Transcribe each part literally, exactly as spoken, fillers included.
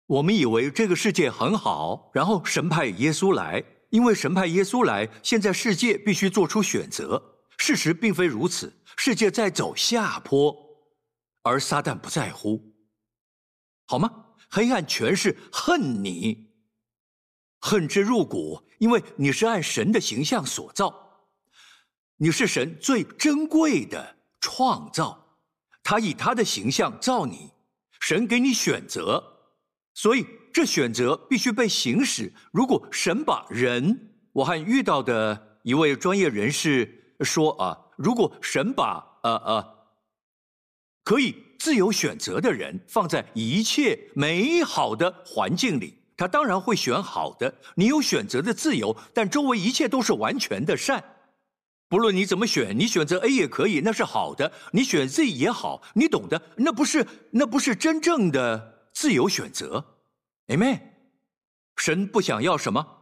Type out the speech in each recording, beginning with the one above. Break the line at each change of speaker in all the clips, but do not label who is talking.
我们以为这个世界很好，然后神派耶稣来，因为神派耶稣来，现在世界必须做出选择。事实并非如此，世界在走下坡，而撒旦不在乎，好吗？黑暗权势恨你，恨之入骨，因为你是按神的形象所造，你是神最珍贵的创造，他以他的形象造你，神给你选择，所以这选择必须被行使。如果神把人，我还遇到的一位专业人士说啊，如果神把呃呃可以自由选择的人放在一切美好的环境里，他当然会选好的。你有选择的自由，但周围一切都是完全的善。不论你怎么选，你选择 A 也可以，那是好的；你选 Z 也好，你懂的，那不是那不是真正的自由选择。Amen。神不想要什么？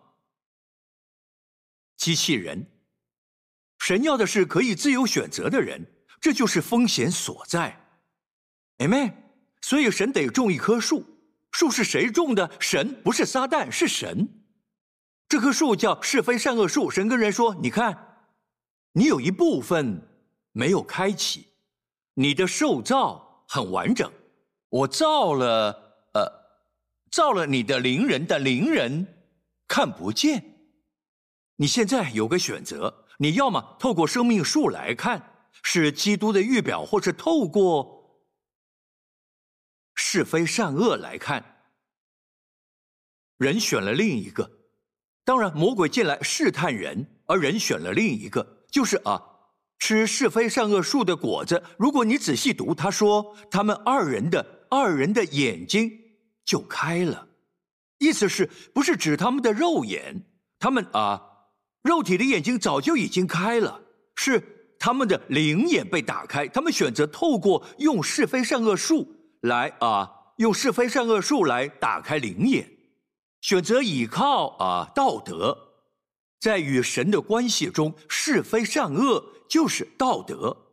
机器人。神要的是可以自由选择的人，这就是风险所在。Amen。所以神得种一棵树，树是谁种的？神，不是撒旦，是神。这棵树叫是非善恶树。神跟人说：“你看，你有一部分没有开启，你的受造很完整，我造了，呃，造了你的灵人，但灵人看不见。你现在有个选择，你要么透过生命树来看，是基督的预表，或是透过是非善恶来看。人选了另一个，当然魔鬼进来试探人，而人选了另一个，就是啊，吃是非善恶树的果子。如果你仔细读，他说他们二人的二人的眼睛就开了，意思是不是指他们的肉眼？他们啊，肉体的眼睛早就已经开了，是他们的灵眼被打开。他们选择透过用是非善恶树来啊，用是非善恶树来打开灵眼，选择倚靠啊道德，在与神的关系中，是非善恶就是道德。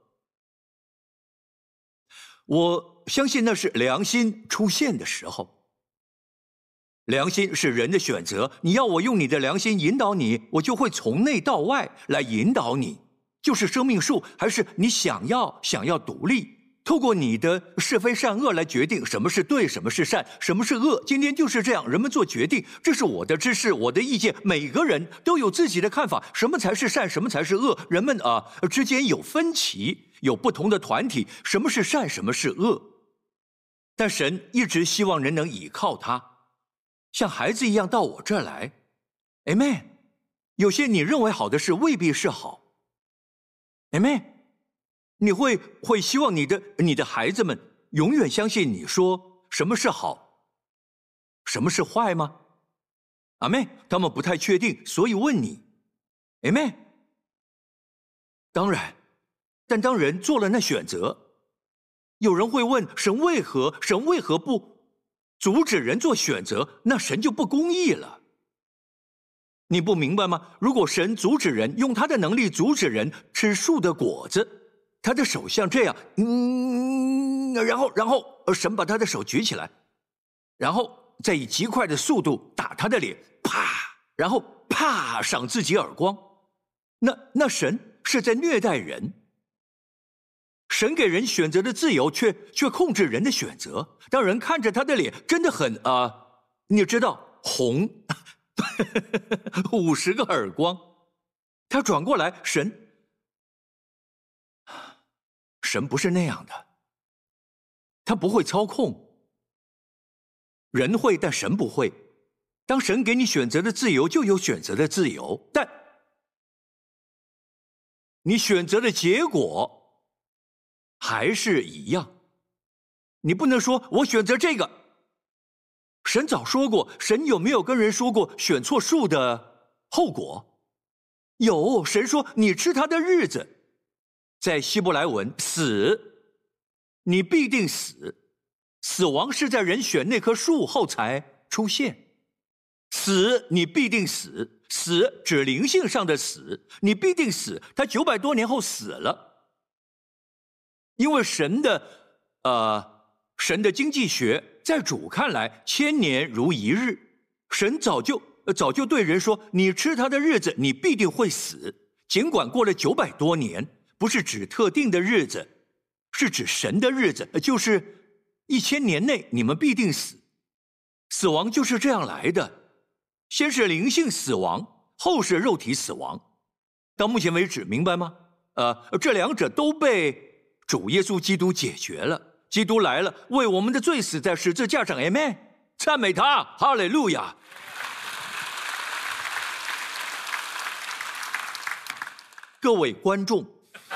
我相信那是良心出现的时候。良心是人的选择，你要我用你的良心引导你，我就会从内到外来引导你。就是生命树，还是你想要想要独立，透过你的是非善恶来决定什么是对，什么是善，什么是恶。今天就是这样，人们做决定，这是我的知识，我的意见，每个人都有自己的看法，什么才是善，什么才是恶。人们啊之间有分歧，有不同的团体，什么是善，什么是恶。但神一直希望人能倚靠他，像孩子一样到我这儿来。 Amen。 有些你认为好的事未必是好。 Amen。 你会会希望你的你的孩子们永远相信你说什么是好，什么是坏吗？阿们。他们不太确定，所以问你。 Amen。 当然，但当人做了那选择，有人会问神为何神为何不阻止人做选择？那神就不公义了。你不明白吗？如果神阻止人，用他的能力阻止人吃树的果子，他的手像这样，嗯，然后然后神把他的手举起来，然后再以极快的速度打他的脸，啪，然后啪赏自己耳光。那那神是在虐待人。神给人选择的自由，却却控制人的选择。当人看着他的脸，真的很啊、呃，你知道红，五十个耳光。他转过来，神，神不是那样的，他不会操控。人会，但神不会。当神给你选择的自由，就有选择的自由，但你选择的结果还是一样。你不能说我选择这个。神早说过，神有没有跟人说过选错树的后果？有，神说你吃它的日子，在希伯来文死，你必定死。死亡是在人选那棵树后才出现。死，你必定死。死指灵性上的死，你必定死。他九百多年后死了，因为神的呃神的经济学在主看来，千年如一日。神早就早就对人说，你吃它的日子，你必定会死。尽管过了九百多年，不是指特定的日子，是指神的日子，就是一千年内你们必定死。死亡就是这样来的，先是灵性死亡，后是肉体死亡。到目前为止，明白吗？呃，这两者都被主耶稣基督解决了。基督来了，为我们的罪死在十字架上 ，Amen， 赞美他，哈利路亚。各位观众、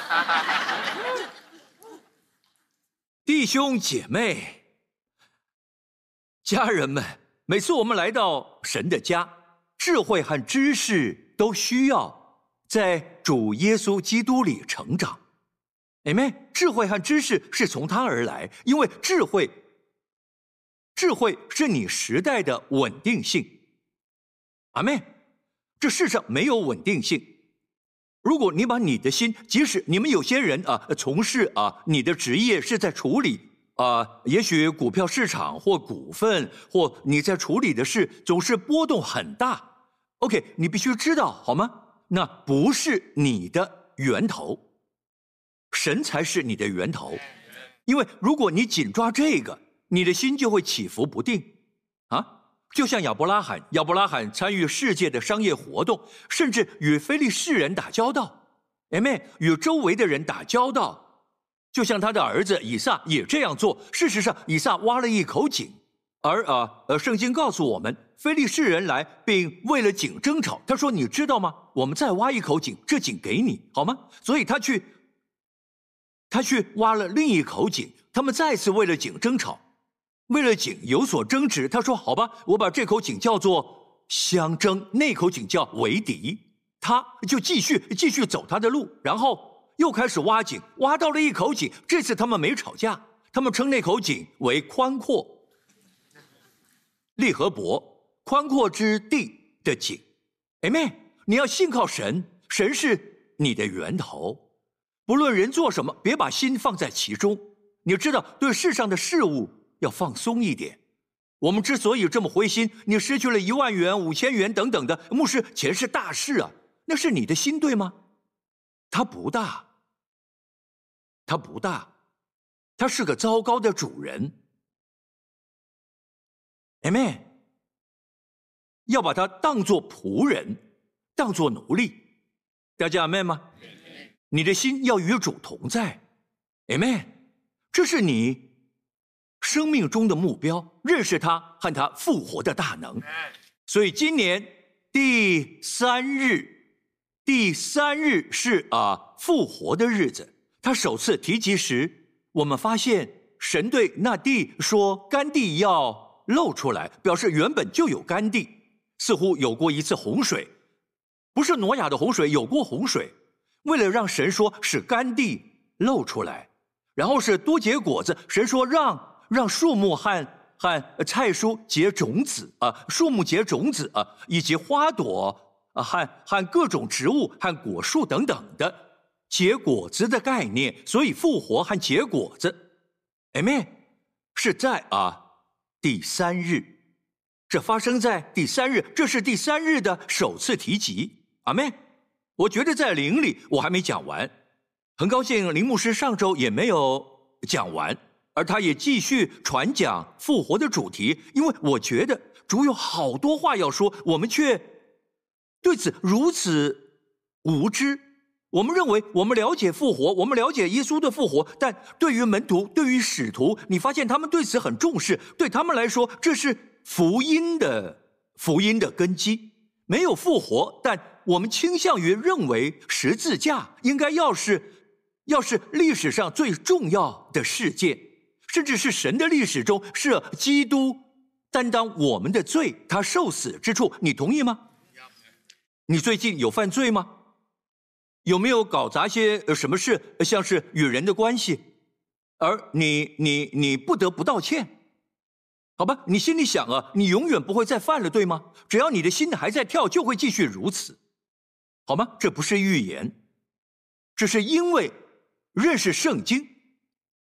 弟兄姐妹、家人们，每次我们来到神的家，智慧和知识都需要在主耶稣基督里成长。Amen， 智慧和知识是从他而来，因为智慧，智慧是你时代的稳定性。Amen， 这世上没有稳定性。如果你把你的心，即使你们有些人啊，从事啊，你的职业是在处理啊，也许股票市场或股份，或你在处理的事总是波动很大。OK， 你必须知道好吗？那不是你的源头，神才是你的源头。因为如果你紧抓这个，你的心就会起伏不定啊。就像亚伯拉罕，亚伯拉罕参与世界的商业活动，甚至与非利士人打交道， Amen， 与周围的人打交道。就像他的儿子以撒也这样做。事实上，以撒挖了一口井，而啊呃，圣经告诉我们，非利士人来并为了井争吵。他说：“你知道吗？我们再挖一口井，这井给你，好吗？”所以他去，他去挖了另一口井。他们再次为了井争吵。为了井有所争执，他说：“好吧，我把这口井叫做相争，那口井叫为敌。”他就继续继续走他的路，然后又开始挖井，挖到了一口井。这次他们没吵架，他们称那口井为宽阔利和伯，宽阔之地的井。Amen， 你要信靠神，神是你的源头。不论人做什么，别把心放在其中。你知道，对世上的事物要放松一点。我们之所以这么灰心，你失去了一万元、五千元等等的，牧师，钱是大事啊，那是你的心对吗？它不大，它不大，它是个糟糕的主人。Amen， 要把它当作仆人，当作奴隶。大家 Amen 吗？你的心要与主同在。Amen， 这是你生命中的目标，认识他和他复活的大能。所以今年第三日，第三日是啊复活的日子。他首次提及时，我们发现神对那地说，干地要露出来，表示原本就有干地。似乎有过一次洪水，不是挪亚的洪水，有过洪水。为了让神说使干地露出来，然后是多结果子，神说让让树木和和菜蔬结种子啊，树木结种子啊，以及花朵啊和和各种植物和果树等等的结果子的概念。所以复活和结果子 ，Amen， 是在啊第三日，这发生在第三日，这是第三日的首次提及。阿们。我觉得在灵里我还没讲完，很高兴林牧师上周也没有讲完，而他也继续传讲复活的主题，因为我觉得主有好多话要说，我们却对此如此无知。我们认为我们了解复活，我们了解耶稣的复活，但对于门徒，对于使徒，你发现他们对此很重视，对他们来说这是福音的福音的根基。没有复活，但我们倾向于认为十字架应该要是要是历史上最重要的事件，甚至是神的历史中是基督担当我们的罪，他受死之处。你同意吗？你最近有犯罪吗？有没有搞砸些什么事，像是与人的关系，而你你你不得不道歉？好吧，你心里想啊，你永远不会再犯了，对吗？只要你的心还在跳，就会继续如此，好吗？这不是预言，这是因为认识圣经，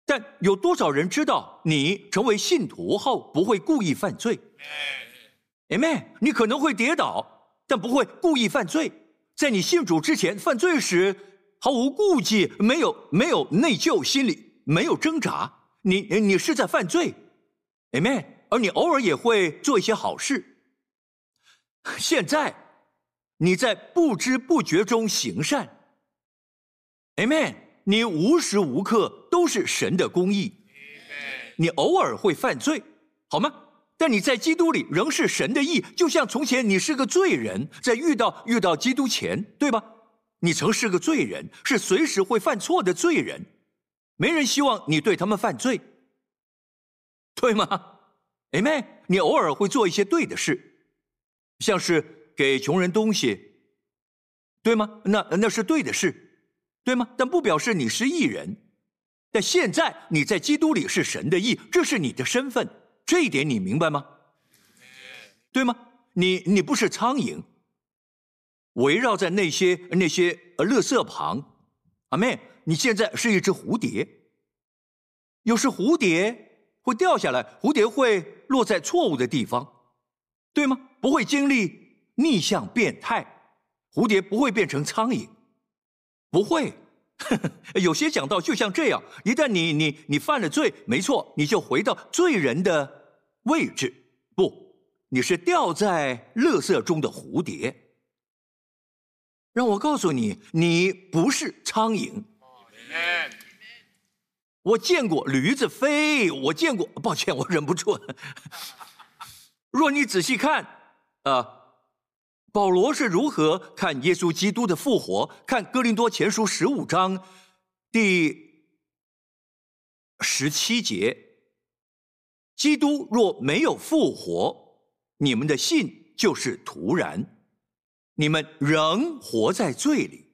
但有多少人知道你成为信徒后不会故意犯罪 ？Amen。你可能会跌倒，但不会故意犯罪。在你信主之前犯罪时，毫无顾忌，没有没有内疚，心里没有挣扎，你你是在犯罪 ，Amen。而你偶尔也会做一些好事。现在你在不知不觉中行善 ，Amen。你无时无刻都是神的公义。你偶尔会犯罪，好吗？但你在基督里仍是神的义，就像从前你是个罪人，在遇到遇到基督前，对吧？你曾是个罪人，是随时会犯错的罪人，没人希望你对他们犯罪，对吗 ？Amen。你偶尔会做一些对的事，像是给穷人东西，对吗？那那是对的事，对吗？但不表示你是义人。但现在你在基督里是神的义，这是你的身份，这一点你明白吗？对吗？你你不是苍蝇，围绕在那些那些垃圾旁，阿们。你现在是一只蝴蝶，有时蝴蝶会掉下来，蝴蝶会落在错误的地方，对吗？不会经历逆向变态，蝴蝶不会变成苍蝇，不会。有些讲道就像这样，一旦你你你犯了罪，没错，你就回到罪人的位置。不，你是掉在垃圾中的蝴蝶。让我告诉你，你不是苍蝇。我见过驴子飞，我见过，抱歉，我忍不住。若你仔细看，啊。保罗是如何看耶稣基督的复活？看哥林多前书十五章第十七节：基督若没有复活，你们的信就是徒然，你们仍活在罪里。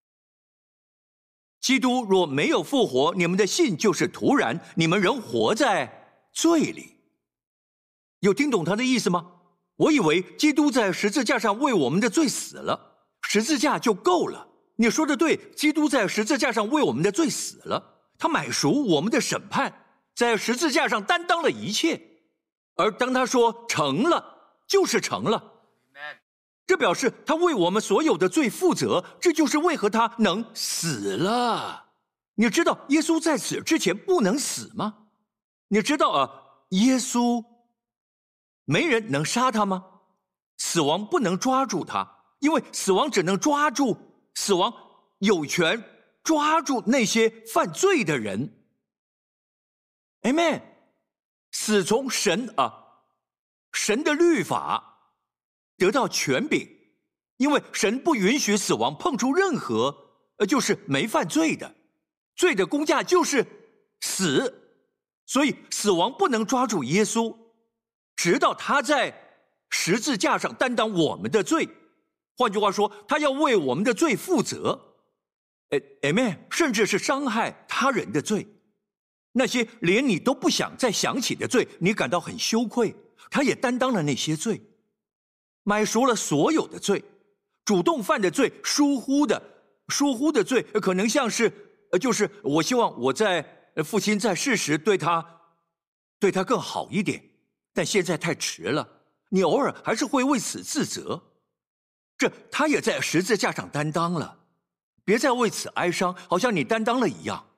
基督若没有复活，你们的信就是徒然，你们仍活在罪里。有听懂他的意思吗？我以为基督在十字架上为我们的罪死了，十字架就够了。你说的对，基督在十字架上为我们的罪死了，他买赎我们的审判，在十字架上担当了一切。而当他说成了，就是成了，这表示他为我们所有的罪负责，这就是为何他能死了。你知道耶稣在此之前不能死吗？你知道啊，耶稣没人能杀他吗？死亡不能抓住他，因为死亡只能抓住，死亡有权抓住那些犯罪的人。Amen。死从神啊，神的律法得到权柄，因为神不允许死亡碰触任何，呃，就是没犯罪的，罪的工价就是死，所以死亡不能抓住耶稣。直到他在十字架上担当我们的罪，换句话说，他要为我们的罪负责。Amen。甚至是伤害他人的罪，那些连你都不想再想起的罪，你感到很羞愧，他也担当了那些罪，买赎了所有的罪，主动犯的罪，疏忽的疏忽的罪，可能像是就是我希望我在父亲在世时对他对他更好一点，但现在太迟了，你偶尔还是会为此自责。这他也在十字架上担当了，别再为此哀伤，好像你担当了一样。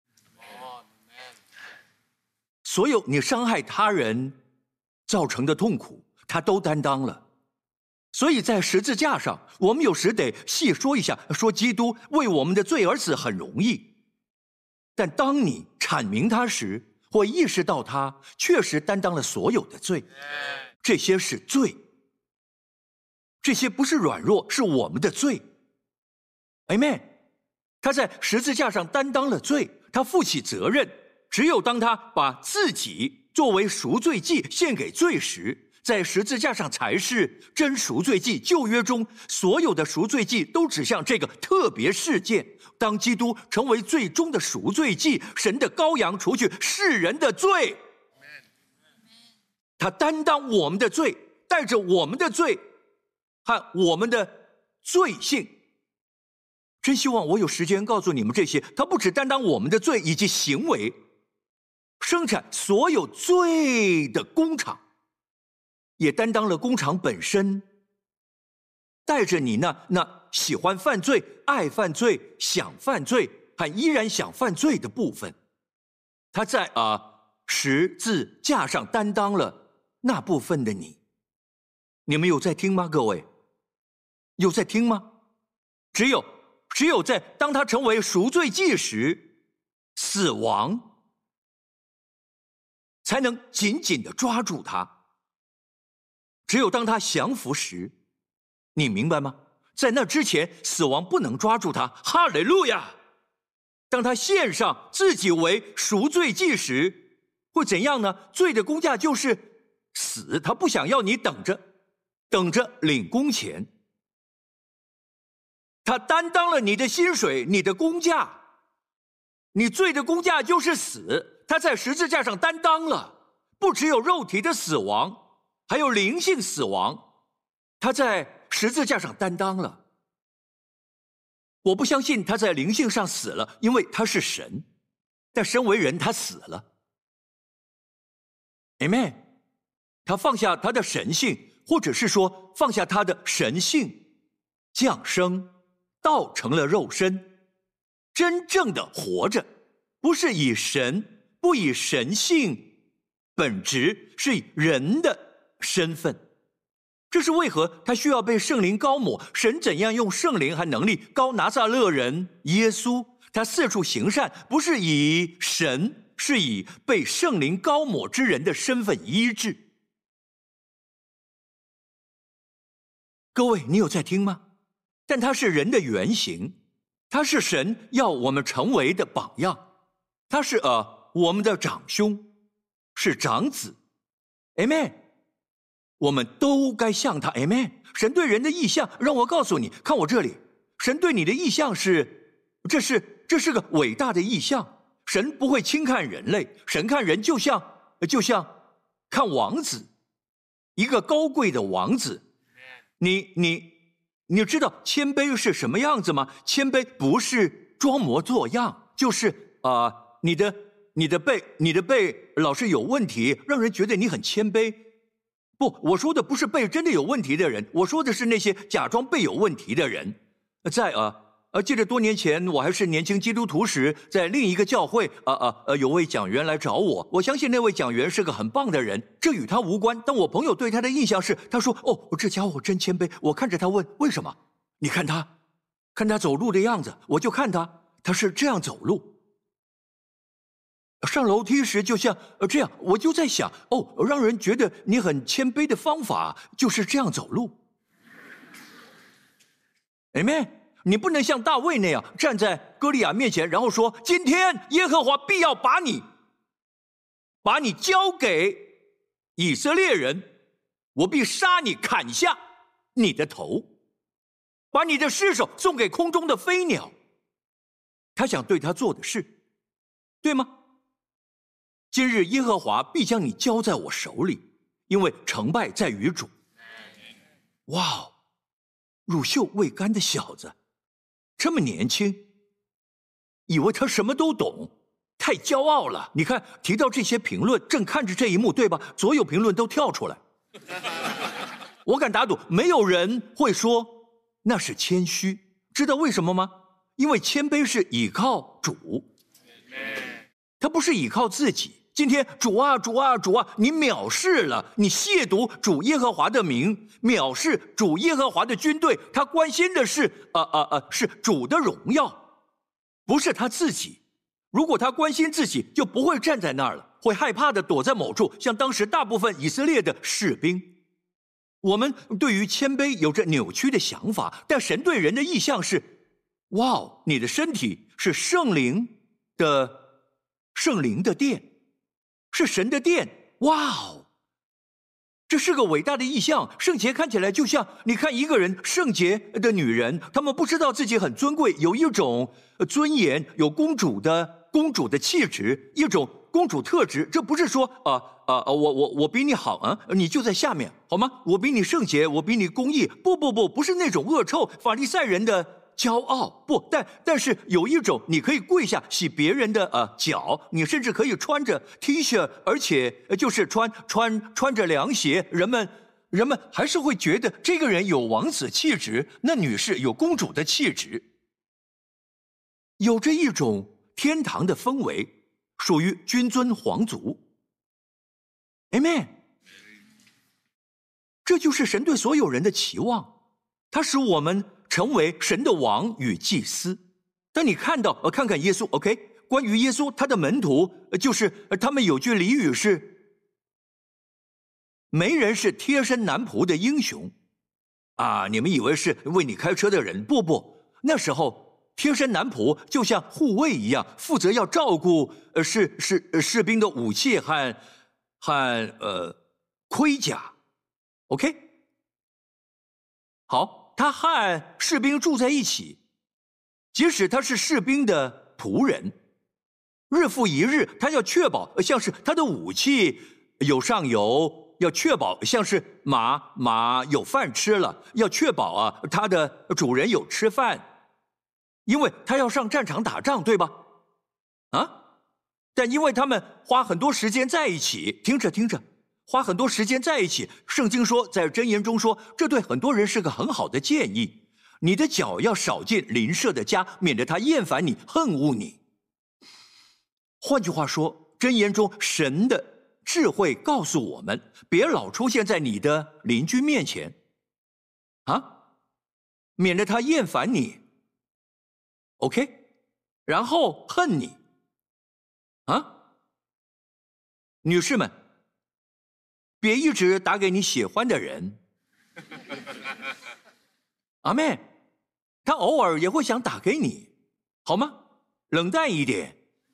所有你伤害他人造成的痛苦，他都担当了。所以在十字架上，我们有时得细说一下，说基督为我们的罪而死很容易，但当你阐明他时，或意识到他确实担当了所有的罪，这些是罪，这些不是软弱，是我们的罪。Amen。他在十字架上担当了罪，他负起责任。只有当他把自己作为赎罪祭献给罪时，在十字架上才是真赎罪祭。旧约中所有的赎罪祭都指向这个特别事件，当基督成为最终的赎罪祭，神的羔羊除去世人的罪，他担当我们的罪，带着我们的罪和我们的罪性。真希望我有时间告诉你们这些，他不只担当我们的罪以及行为， 生产所有罪的工厂，也担当了工厂本身，带着你那那喜欢犯罪、爱犯罪、想犯罪还依然想犯罪的部分。他在啊、呃、十字架上担当了那部分的你。你们有在听吗？各位有在听吗？只有只有在当他成为赎罪祭时，死亡才能紧紧地抓住他。只有当他降服时，你明白吗？在那之前，死亡不能抓住他。哈利路亚！当他献上自己为赎罪祭时，会怎样呢？罪的工价就是死，他不想要你等着，等着领工钱。他担当了你的薪水，你的工价。你罪的工价就是死，他在十字架上担当了，不只有肉体的死亡，还有灵性死亡，他在十字架上担当了。我不相信他在灵性上死了，因为他是神，但身为人他死了。 Amen。 他放下他的神性，或者是说放下他的神性，降生道成了肉身，真正的活着，不是以神，不以神性本质，是以人的身份。这是为何他需要被圣灵膏抹。神怎样用圣灵和能力膏拿撒勒人耶稣，他四处行善，不是以神，是以被圣灵膏抹之人的身份医治。各位，你有在听吗？但他是人的原型，他是神要我们成为的榜样，他是呃我们的长兄，是长子。 Amen。 我们都该像他。 Amen。 神对人的意象，让我告诉你，看我这里，神对你的意象是，这是这是个伟大的意象。神不会轻看人类，神看人就像就像看王子，一个高贵的王子。你你你知道谦卑是什么样子吗？谦卑不是装模作样，就是啊、呃，你的你的背你的背老是有问题，让人觉得你很谦卑。不，我说的不是背真的有问题的人，我说的是那些假装背有问题的人。在啊呃，记得多年前我还是年轻基督徒时，在另一个教会啊啊呃，有位讲员来找我，我相信那位讲员是个很棒的人，这与他无关。但我朋友对他的印象是，他说：“哦，这家伙真谦卑。”我看着他问：“为什么？”你看他，看他走路的样子，我就看他，他是这样走路。上楼梯时就像这样，我就在想，哦，让人觉得你很谦卑的方法就是这样走路。Amen。 你不能像大卫那样站在歌利亚面前，然后说：“今天耶和华必要把你，把你交给以色列人，我必杀你，砍下你的头，把你的尸首送给空中的飞鸟。”他想对他做的事，对吗？今日耶和华必将你交在我手里，因为成败在于主。哇，乳臭未干的小子，这么年轻，以为他什么都懂，太骄傲了。你看，提到这些评论，正看着这一幕，对吧？所有评论都跳出来。我敢打赌，没有人会说那是谦虚。知道为什么吗？因为谦卑是倚靠主，他不是倚靠自己。今天主啊主啊主啊，你藐视了，你亵渎主耶和华的名，藐视主耶和华的军队。他关心的是呃呃呃是主的荣耀，不是他自己。如果他关心自己，就不会站在那儿了，会害怕的躲在某处，像当时大部分以色列的士兵。我们对于谦卑有着扭曲的想法，但神对人的意象是：哇，你的身体是圣灵的圣灵的殿，是神的殿。哇哦，这是个伟大的意象。圣洁看起来就像，你看一个人圣洁的女人，她们不知道自己很尊贵，有一种尊严，有公主的公主的气质，一种公主特质。这不是说啊啊、呃呃、我我我比你好啊，你就在下面好吗？我比你圣洁，我比你公义。不不不，不是那种恶臭法利赛人的骄傲，不，但但是有一种，你可以跪下洗别人的呃脚，你甚至可以穿着 T 恤，而且就是穿穿穿着凉鞋，人们人们还是会觉得这个人有王子气质，那女士有公主的气质，有着一种天堂的氛围，属于君尊皇族。Amen。这就是神对所有人的期望，他使我们成为神的王与祭司。当你看到呃，看看耶稣 ，OK， 关于耶稣，他的门徒就是他们有句俚语是：没人是贴身男仆的英雄啊！你们以为是为你开车的人？不不，那时候贴身男仆就像护卫一样，负责要照顾呃士士士兵的武器和和呃盔甲。OK， 好，他和士兵住在一起，即使他是士兵的仆人，日复一日，他要确保像是他的武器有上油，要确保像是马马有饭吃了，要确保啊他的主人有吃饭，因为他要上战场打仗，对吧？啊，但因为他们花很多时间在一起，听着听着。花很多时间在一起，圣经说，在箴言中说，这对很多人是个很好的建议。你的脚要少进邻舍的家，免得他厌烦你、恨恶你。换句话说，箴言中神的智慧告诉我们，别老出现在你的邻居面前，啊，免得他厌烦你。OK， 然后恨你，啊，女士们。别一直打给你喜欢的人，阿妹，他偶尔也会想打给你，好吗？冷淡一点。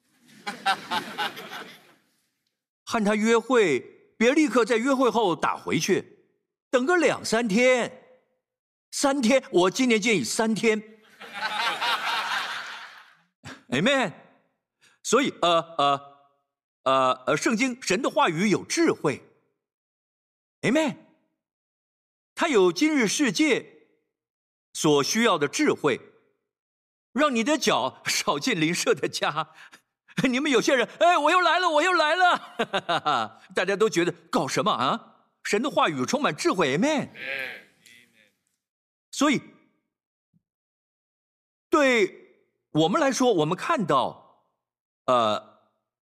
和他约会，别立刻在约会后打回去，等个两三天，三天，我今年建议三天。Amen。所以，呃呃呃呃，圣经神的话语有智慧。Amen， 他有今日世界所需要的智慧，让你的脚少进邻舍的家。你们有些人，哎，我又来了，我又来了，大家都觉得搞什么啊？神的话语充满智慧 ，Amen。所以，对我们来说，我们看到，呃，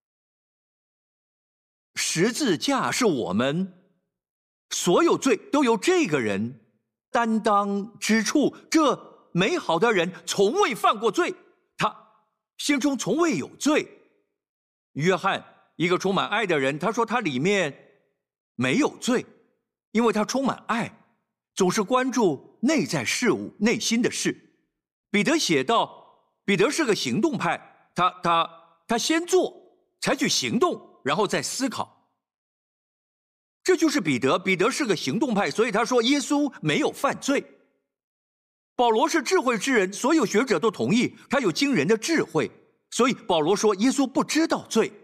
十字架是我们。所有罪都由这个人担当之处，这美好的人从未犯过罪，他心中从未有罪。约翰，一个充满爱的人，他说他里面没有罪，因为他充满爱，总是关注内在事物、内心的事。彼得写道，彼得是个行动派，他他他先做，采取行动，然后再思考。这就是彼得，彼得是个行动派，所以他说耶稣没有犯罪。保罗是智慧之人，所有学者都同意他有惊人的智慧，所以保罗说耶稣不知道罪。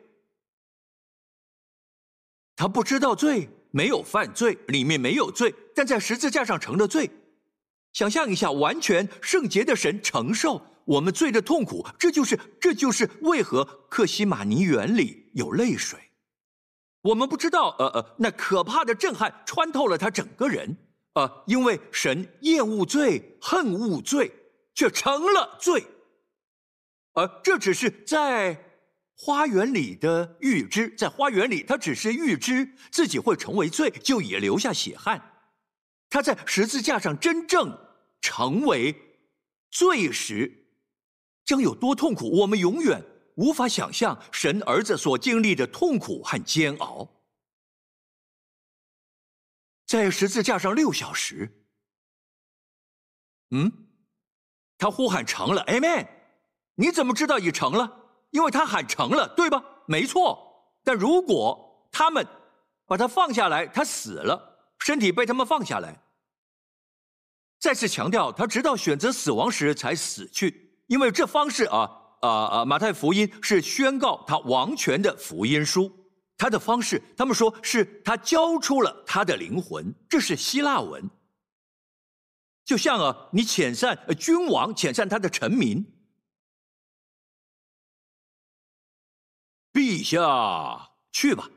他不知道罪，没有犯罪，里面没有罪，但在十字架上成了罪。想象一下，完全圣洁的神承受我们罪的痛苦，这就是这就是为何客西马尼园里有泪水。我们不知道，呃呃，那可怕的震撼穿透了他整个人，呃，因为神厌恶罪、恨恶罪，却成了罪，而这只是在花园里的预知，在花园里，他只是预知自己会成为罪，就已留下血汗。他在十字架上真正成为罪时，将有多痛苦，我们永远无法想象神儿子所经历的痛苦和煎熬。在十字架上六小时，嗯，他呼喊成了 ，Amen。你怎么知道已成了？因为他喊成了，对吧？没错。但如果他们把他放下来，他死了，身体被他们放下来。再次强调，他直到选择死亡时才死去，因为这方式啊。啊、呃、啊！马太福音是宣告他王权的福音书，他的方式，他们说是他交出了他的灵魂，这是希腊文。 就像啊，你遣散君王，遣散他的臣民。陛下，去吧。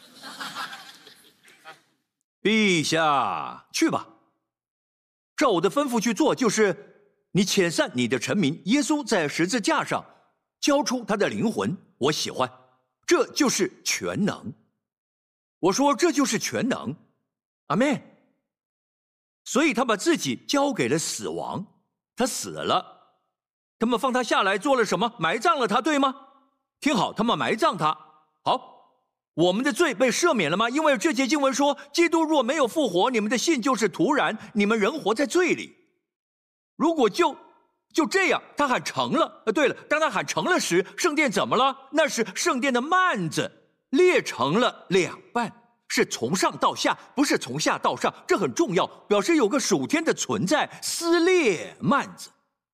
陛下，去吧。照我的吩咐去做，就是你遣散你的臣民。耶稣在十字架上交出他的灵魂，我喜欢，这就是全能。我说这就是全能，阿们。所以他把自己交给了死亡，他死了，他们放他下来做了什么？埋葬了他，对吗？听好，他们埋葬他。好，我们的罪被赦免了吗？因为这节经文说，基督若没有复活，你们的信就是徒然，你们仍活在罪里。如果就就这样，他喊成了。呃，对了，当他喊成了时，圣殿怎么了？那是圣殿的幔子裂成了两半。是从上到下，不是从下到上，这很重要，表示有个属天的存在，撕裂幔子。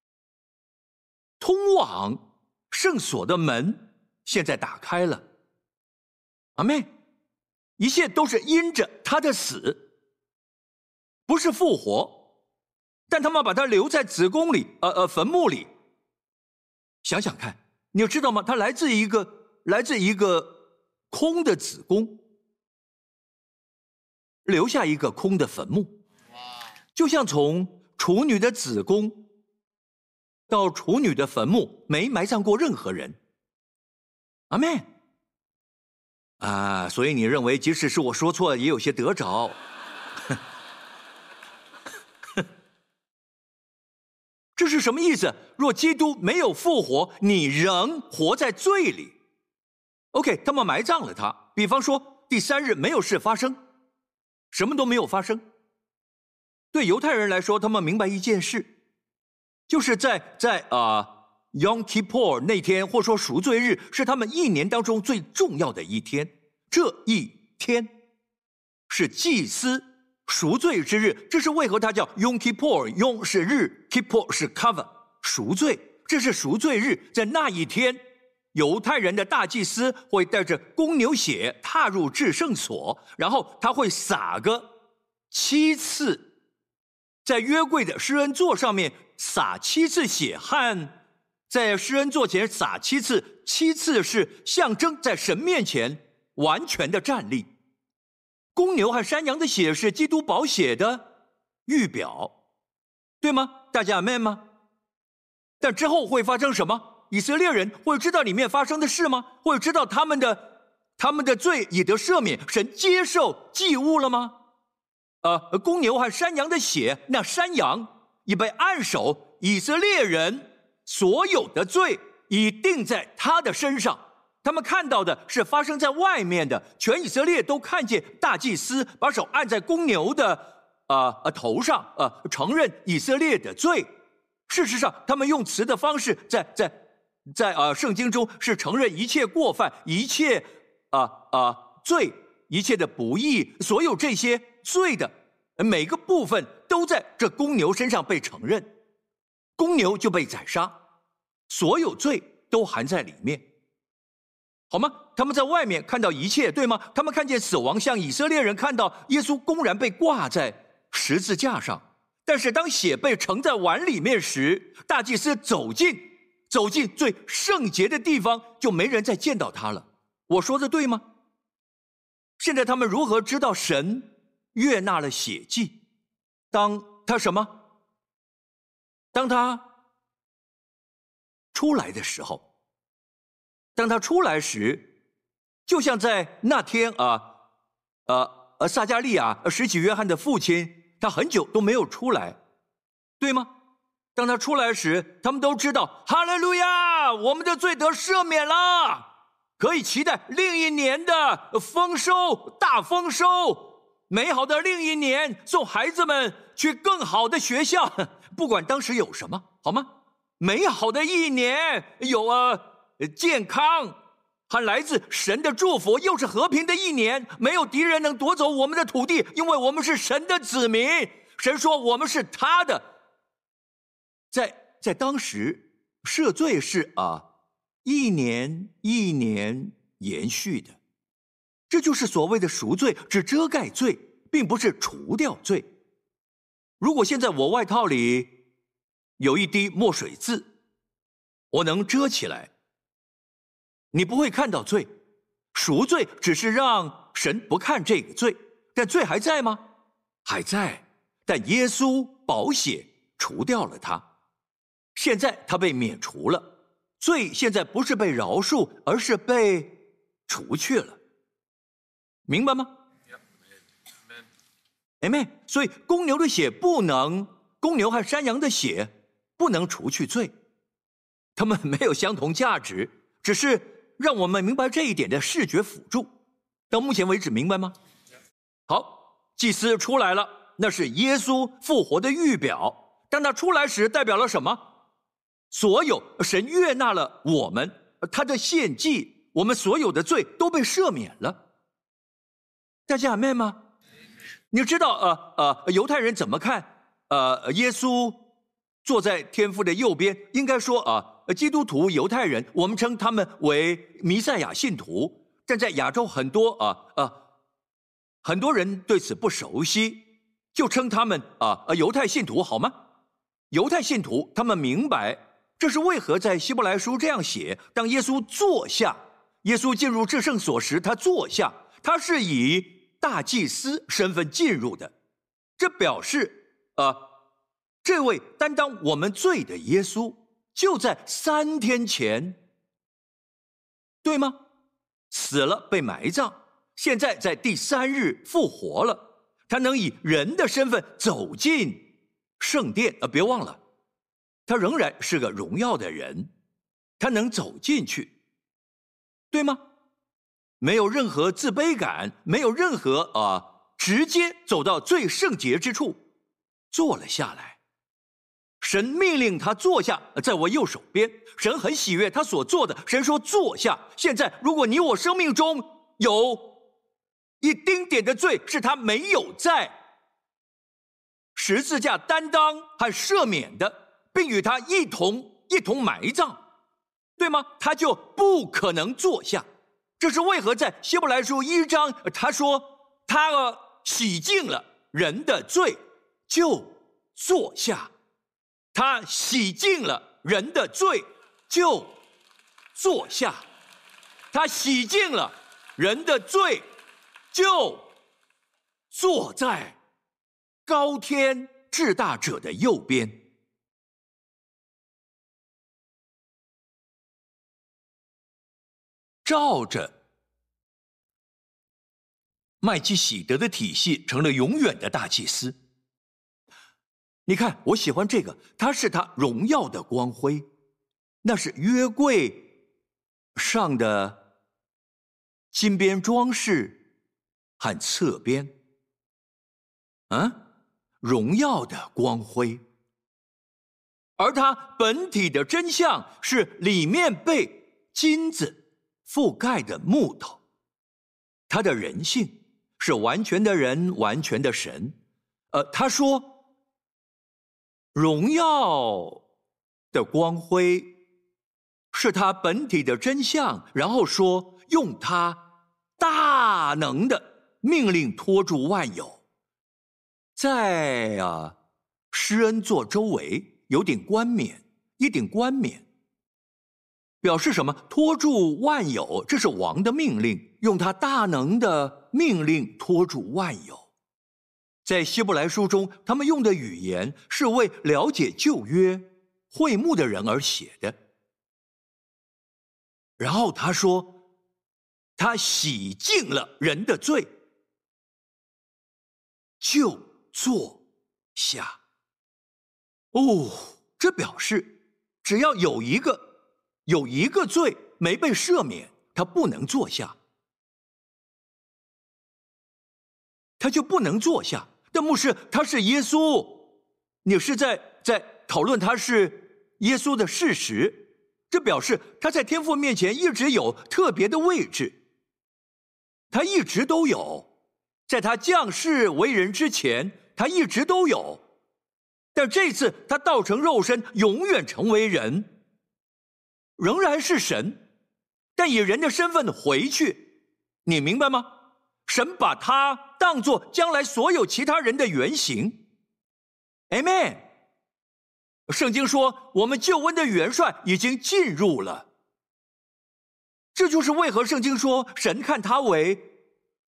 通往圣所的门现在打开了，阿们。一切都是因着他的死，不是复活，但他们把他留在子宫里，呃呃坟墓里。想想看，你知道吗？他来自一个来自一个空的子宫。留下一个空的坟墓，就像从处女的子宫到处女的坟墓，没埋葬过任何人。阿们。啊，所以你认为即使是我说错，也有些得着。这是什么意思？若基督没有复活，你仍活在罪里。OK， 他们埋葬了他，比方说第三日没有事发生。什么都没有发生。对犹太人来说，他们明白一件事，就是在在啊、呃、Yom Kippur 那天，或说赎罪日，是他们一年当中最重要的一天。这一天是祭司赎罪之日，这是为何它叫 Yom Kippur。Yom 是日 ，Kippur 是 cover 赎罪，这是赎罪日。在那一天，犹太人的大祭司会带着公牛血踏入至圣所，然后他会撒个七次，在约柜的施恩座上面撒七次血，和在施恩座前撒七次，七次是象征在神面前完全的站立。公牛和山羊的血是基督宝血的预表，对吗？大家阿们吗？但之后会发生什么？以色列人会知道里面发生的事吗？会知道他们的他们的罪已得赦免，神接受祭物了吗？呃，公牛和山羊的血，那山羊已被按手，以色列人所有的罪已定在他的身上。他们看到的是发生在外面的，全以色列都看见大祭司把手按在公牛的呃呃头上，呃，承认以色列的罪。事实上，他们用词的方式在在。在呃圣经中是承认一切过犯，一切啊啊、呃呃、罪，一切的不义，所有这些罪的每个部分都在这公牛身上被承认，公牛就被宰杀，所有罪都含在里面，好吗？他们在外面看到一切，对吗？他们看见死亡，像以色列人看到耶稣公然被挂在十字架上，但是当血被盛在碗里面时，大祭司走近。走进最圣洁的地方，就没人再见到他了。我说的对吗？现在他们如何知道神悦纳了血祭？当他什么？当他出来的时候，当他出来时，就像在那天啊，呃呃，撒加利亚施洗约翰的父亲，他很久都没有出来，对吗？当他出来时，他们都知道，哈利路亚，我们的罪得赦免了，可以期待另一年的丰收，大丰收，美好的另一年，送孩子们去更好的学校，不管当时有什么，好吗？美好的一年，有啊健康和来自神的祝福，又是和平的一年，没有敌人能夺走我们的土地，因为我们是神的子民，神说我们是他的。在在当时，赦罪是啊，一年一年延续的，这就是所谓的赎罪，只遮盖罪，并不是除掉罪。 如果现在我外套里有一滴墨水渍，我能遮起来，你不会看到罪。赎罪只是让神不看这个罪，但罪还在吗？还在，但耶稣宝血除掉了它，现在它被免除了，罪现在不是被饶恕，而是被除去了，明白吗？ Amen。 所以公牛的血不能，公牛和山羊的血不能除去罪，它们没有相同价值，只是让我们明白这一点的视觉辅助。到目前为止，明白吗？好，祭司出来了，那是耶稣复活的预表。当他出来时，代表了什么？所有神悦纳了我们，他的献祭，我们所有的罪都被赦免了。大家阿们吗？你知道呃呃犹太人怎么看呃耶稣坐在天父的右边？应该说啊、呃，基督徒犹太人，我们称他们为弥赛亚信徒，但在亚洲很多啊啊、呃呃、很多人对此不熟悉，就称他们啊、呃、犹太信徒好吗？犹太信徒他们明白这是为何在希伯来书这样写：当耶稣坐下，耶稣进入至圣所时，他坐下，他是以大祭司身份进入的，这表示呃，这位担当我们罪的耶稣就在三天前，对吗？死了，被埋葬，现在在第三日复活了，他能以人的身份走进圣殿，呃，别忘了，他仍然是个荣耀的人，他能走进去，对吗？没有任何自卑感，没有任何啊、呃，直接走到最圣洁之处，坐了下来。神命令他坐下，在我右手边。神很喜悦他所做的，神说坐下。现在，如果你我生命中有一丁点的罪是他没有在十字架担当和赦免的，并与他一同一同埋葬，对吗？他就不可能坐下。这是为何在希伯来书一章他说他、呃、洗净了人的罪就坐下，他洗净了人的罪就坐下，他洗净了人的罪就坐在高天至大者的右边。照着麦基洗德的体系，成了永远的大祭司。你看，我喜欢这个，它是他荣耀的光辉，那是约柜上的金边装饰和侧边，嗯，荣耀的光辉。而它本体的真相是里面被金子覆盖的木头，他的人性是完全的人，完全的神。呃，他说，荣耀的光辉是他本体的真相，然后说，用他大能的命令托住万有。在啊，施恩座周围有顶冠冕，一顶冠冕。表示什么？托住万有，这是王的命令，用他大能的命令托住万有。在希伯来书中，他们用的语言是为了解旧约会幕的人而写的。然后他说，他洗净了人的罪，就坐下。哦，这表示只要有一个有一个罪没被赦免，他不能坐下，他就不能坐下。但牧师，他是耶稣，你是在在讨论他是耶稣的事实，这表示他在天父面前一直有特别的位置，他一直都有，在他降世为人之前，他一直都有，但这次他道成肉身，永远成为人，仍然是神，但以人的身份回去，你明白吗？神把他当作将来所有其他人的原型， Amen。圣经说，我们救恩的元帅已经进入了。这就是为何圣经说，神看他为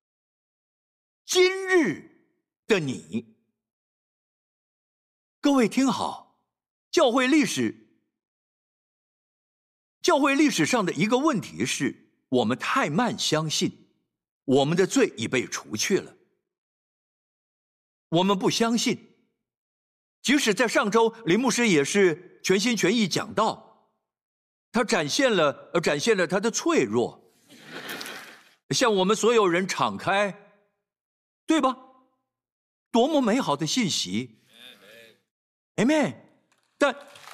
今日的你。各位听好，教会历史，教会历史上的一个问题是，我们太慢相信我们的罪已被除去了。我们不相信。即使在上周，林牧师也是全心全意讲道，他展现了呃展现了他的脆弱，向我们所有人敞开，对吧？多么美好的信息 ，Amen。但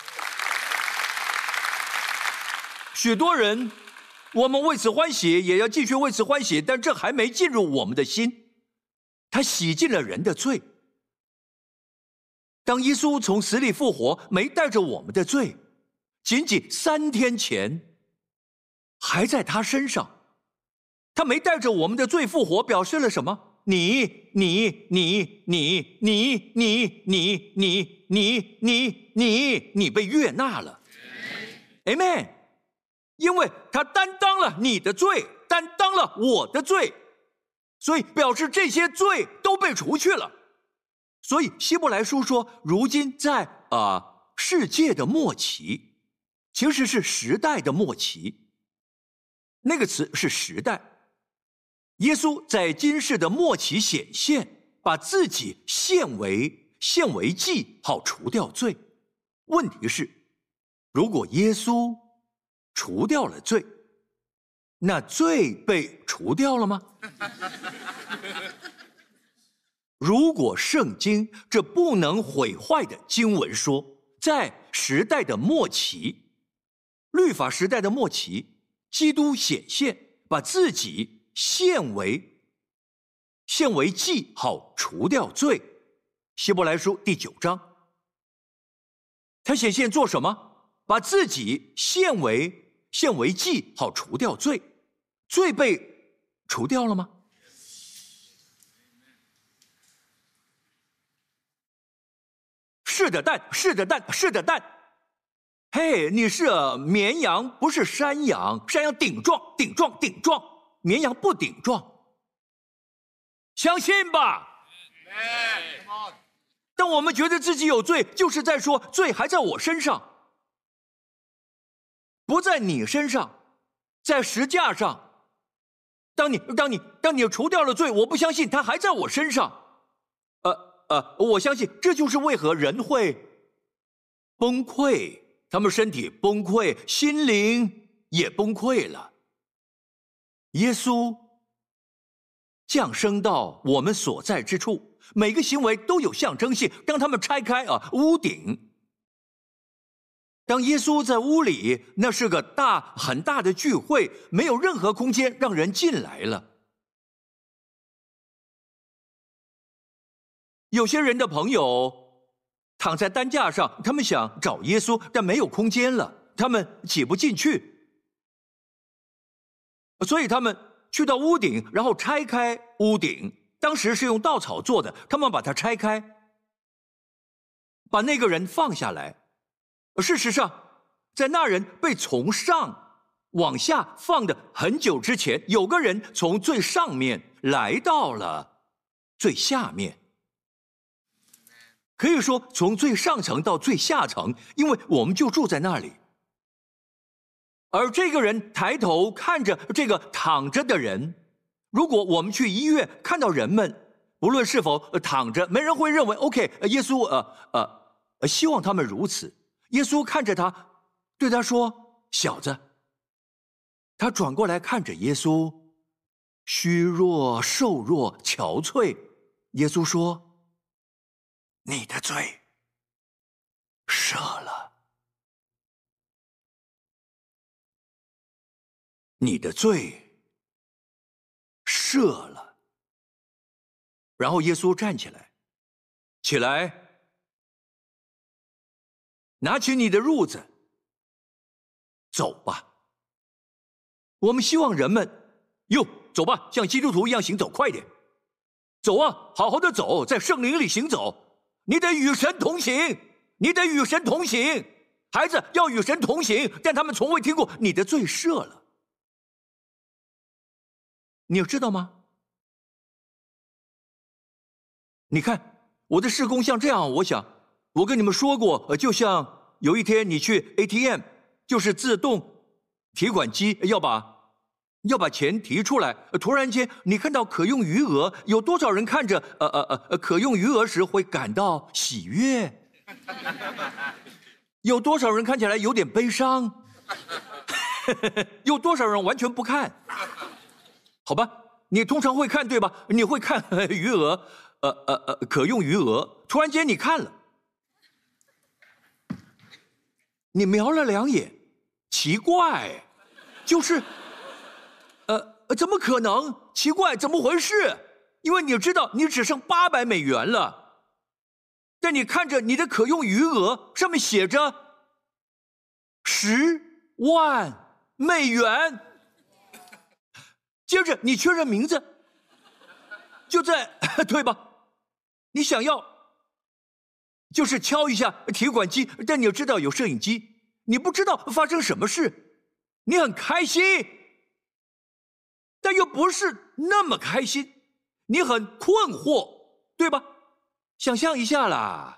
许多人，我们为此欢喜，也要继续为此欢喜，但这还没进入我们的心，他洗净了人的罪。当耶稣从死里复活，没带着我们的罪，仅仅三天前还在他身上，他没带着我们的罪复活，表示了什么？你你你你你你你你你你你你被悦纳了 ，Amen。因为他担当了你的罪，担当了我的罪，所以表示这些罪都被除去了。所以希伯来书说，如今在啊、呃、世界的末期，其实是时代的末期。那个词是时代。耶稣在今世的末期显现，把自己献为献为祭，好除掉罪。问题是，如果耶稣除掉了罪，那罪被除掉了吗？如果圣经这不能毁坏的经文说，在时代的末期，律法时代的末期，基督显现，把自己献为献为祭，好除掉罪。希伯来书第九章，他显现做什么？把自己献为献为祭，好除掉罪。罪被除掉了吗？是的，但是的，但是的，但，嘿，你是绵羊，不是山羊。山羊顶撞，顶撞，顶撞；绵羊不顶撞。相信吧。当我们觉得自己有罪，就是在说罪还在我身上，不在你身上，在石架上。当你当你当你除掉了罪，我不相信它还在我身上。呃。呃，我相信这就是为何人会崩溃，他们身体崩溃，心灵也崩溃了。耶稣降生到我们所在之处，每个行为都有象征性。当他们拆开啊屋顶，当耶稣在屋里，那是个大很大的聚会，没有任何空间让人进来了。有些人的朋友躺在担架上，他们想找耶稣，但没有空间了，他们挤不进去，所以他们去到屋顶，然后拆开屋顶。当时是用稻草做的，他们把它拆开，把那个人放下来。事实上，在那人被从上往下放的很久之前，有个人从最上面来到了最下面。可以说从最上层到最下层，因为我们就住在那里。而这个人抬头看着这个躺着的人，如果我们去医院看到人们，不论是否躺着，没人会认为 OK， 耶稣呃呃希望他们如此。耶稣看着他，对他说：“小子。”他转过来看着耶稣，虚弱、瘦弱、憔悴。耶稣说：“你的罪赦了，你的罪赦了。”然后耶稣站起来，起来，拿起你的褥子，走吧。我们希望人们，哟，走吧，像基督徒一样行走，快点，走啊，好好的走，在圣灵里行走。 你得与神同行，你得与神同行。孩子要与神同行，但他们从未听过你的罪赦了。你知道吗？你看我的事工像这样，我想我跟你们说过，就像有一天你去 A T M， 就是自动提款机，要把要把钱提出来，突然间你看到可用余额，有多少人看着呃呃呃可用余额时会感到喜悦？有多少人看起来有点悲伤？有多少人完全不看？好吧，你通常会看对吧？你会看余额，呃呃呃，可用余额。突然间你看了，你瞄了两眼，奇怪，就是，呃，怎么可能？奇怪，怎么回事？因为你知道你只剩八百美元了。但你看着你的可用余额，上面写着十万美元。接着你确认名字，就在对吧？你想要就是敲一下提款机，但你知道有摄影机，你不知道发生什么事，你很开心，但又不是那么开心，你很困惑，对吧？想象一下啦，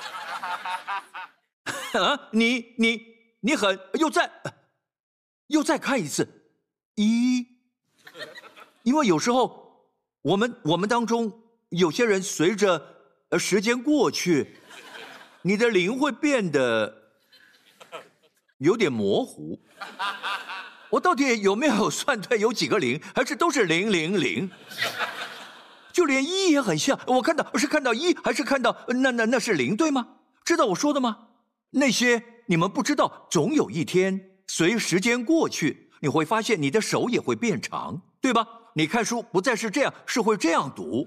啊，你你你很又再又再看一次，一，因为有时候我们我们当中有些人随着呃时间过去，你的灵会变得有点模糊。我到底有没有算对有几个零，还是都是零零零？就连一也很像，我看到是看到一，还是看到那那那是零，对吗？知道我说的吗？那些你们不知道，总有一天，随时间过去，你会发现你的手也会变长，对吧？你看书不再是这样，是会这样读。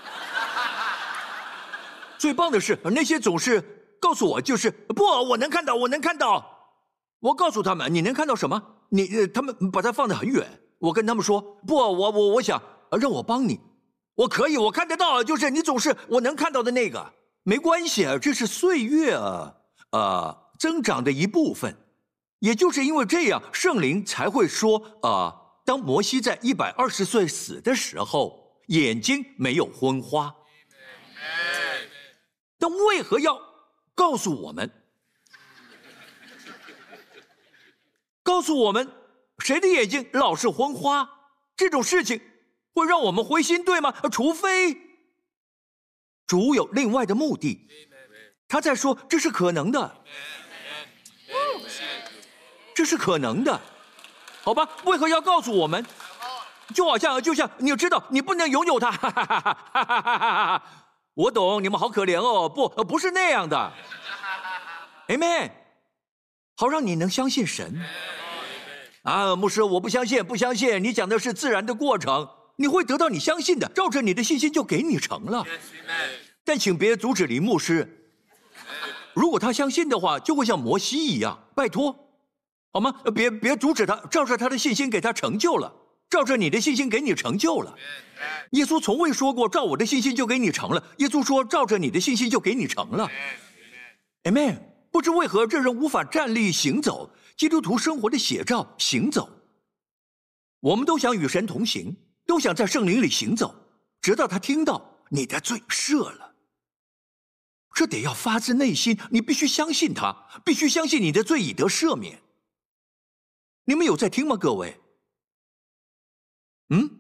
最棒的是，那些总是告诉我，就是不，我能看到，我能看到。我告诉他们，你能看到什么？你呃他们把它放得很远。我跟他们说，不，我我我想让我帮你。我可以，我看得到，就是你总是我能看到的那个，没关系啊，这是岁月啊，呃，增长的一部分。也就是因为这样，圣灵才会说啊、呃，当摩西在一百二十岁死的时候，眼睛没有昏花。但为何要告诉我们？告诉我们，谁的眼睛老是昏花？这种事情会让我们灰心，对吗？除非主有另外的目的，他在说这是可能的，这是可能的，好吧？为何要告诉我们？就好像就像你知道，你不能拥有它，哈哈哈哈哈哈哈哈！我懂，你们好可怜哦，不，不是那样的 ，Amen， 好让你能相信神。啊，牧师，我不相信，不相信。你讲的是自然的过程，你会得到你相信的，照着你的信心就给你成了。但请别阻止林牧师，如果他相信的话，就会像摩西一样，拜托，好吗？别别阻止他，照着他的信心给他成就了，照着你的信心给你成就了。耶稣从未说过照我的信心就给你成了，耶稣说照着你的信心就给你成了。Amen。不知为何这人无法站立行走。基督徒生活的写照，行走。我们都想与神同行，都想在圣灵里行走，直到他听到你的罪赦了。这得要发自内心，你必须相信他，必须相信你的罪已得赦免。你们有在听吗，各位？嗯？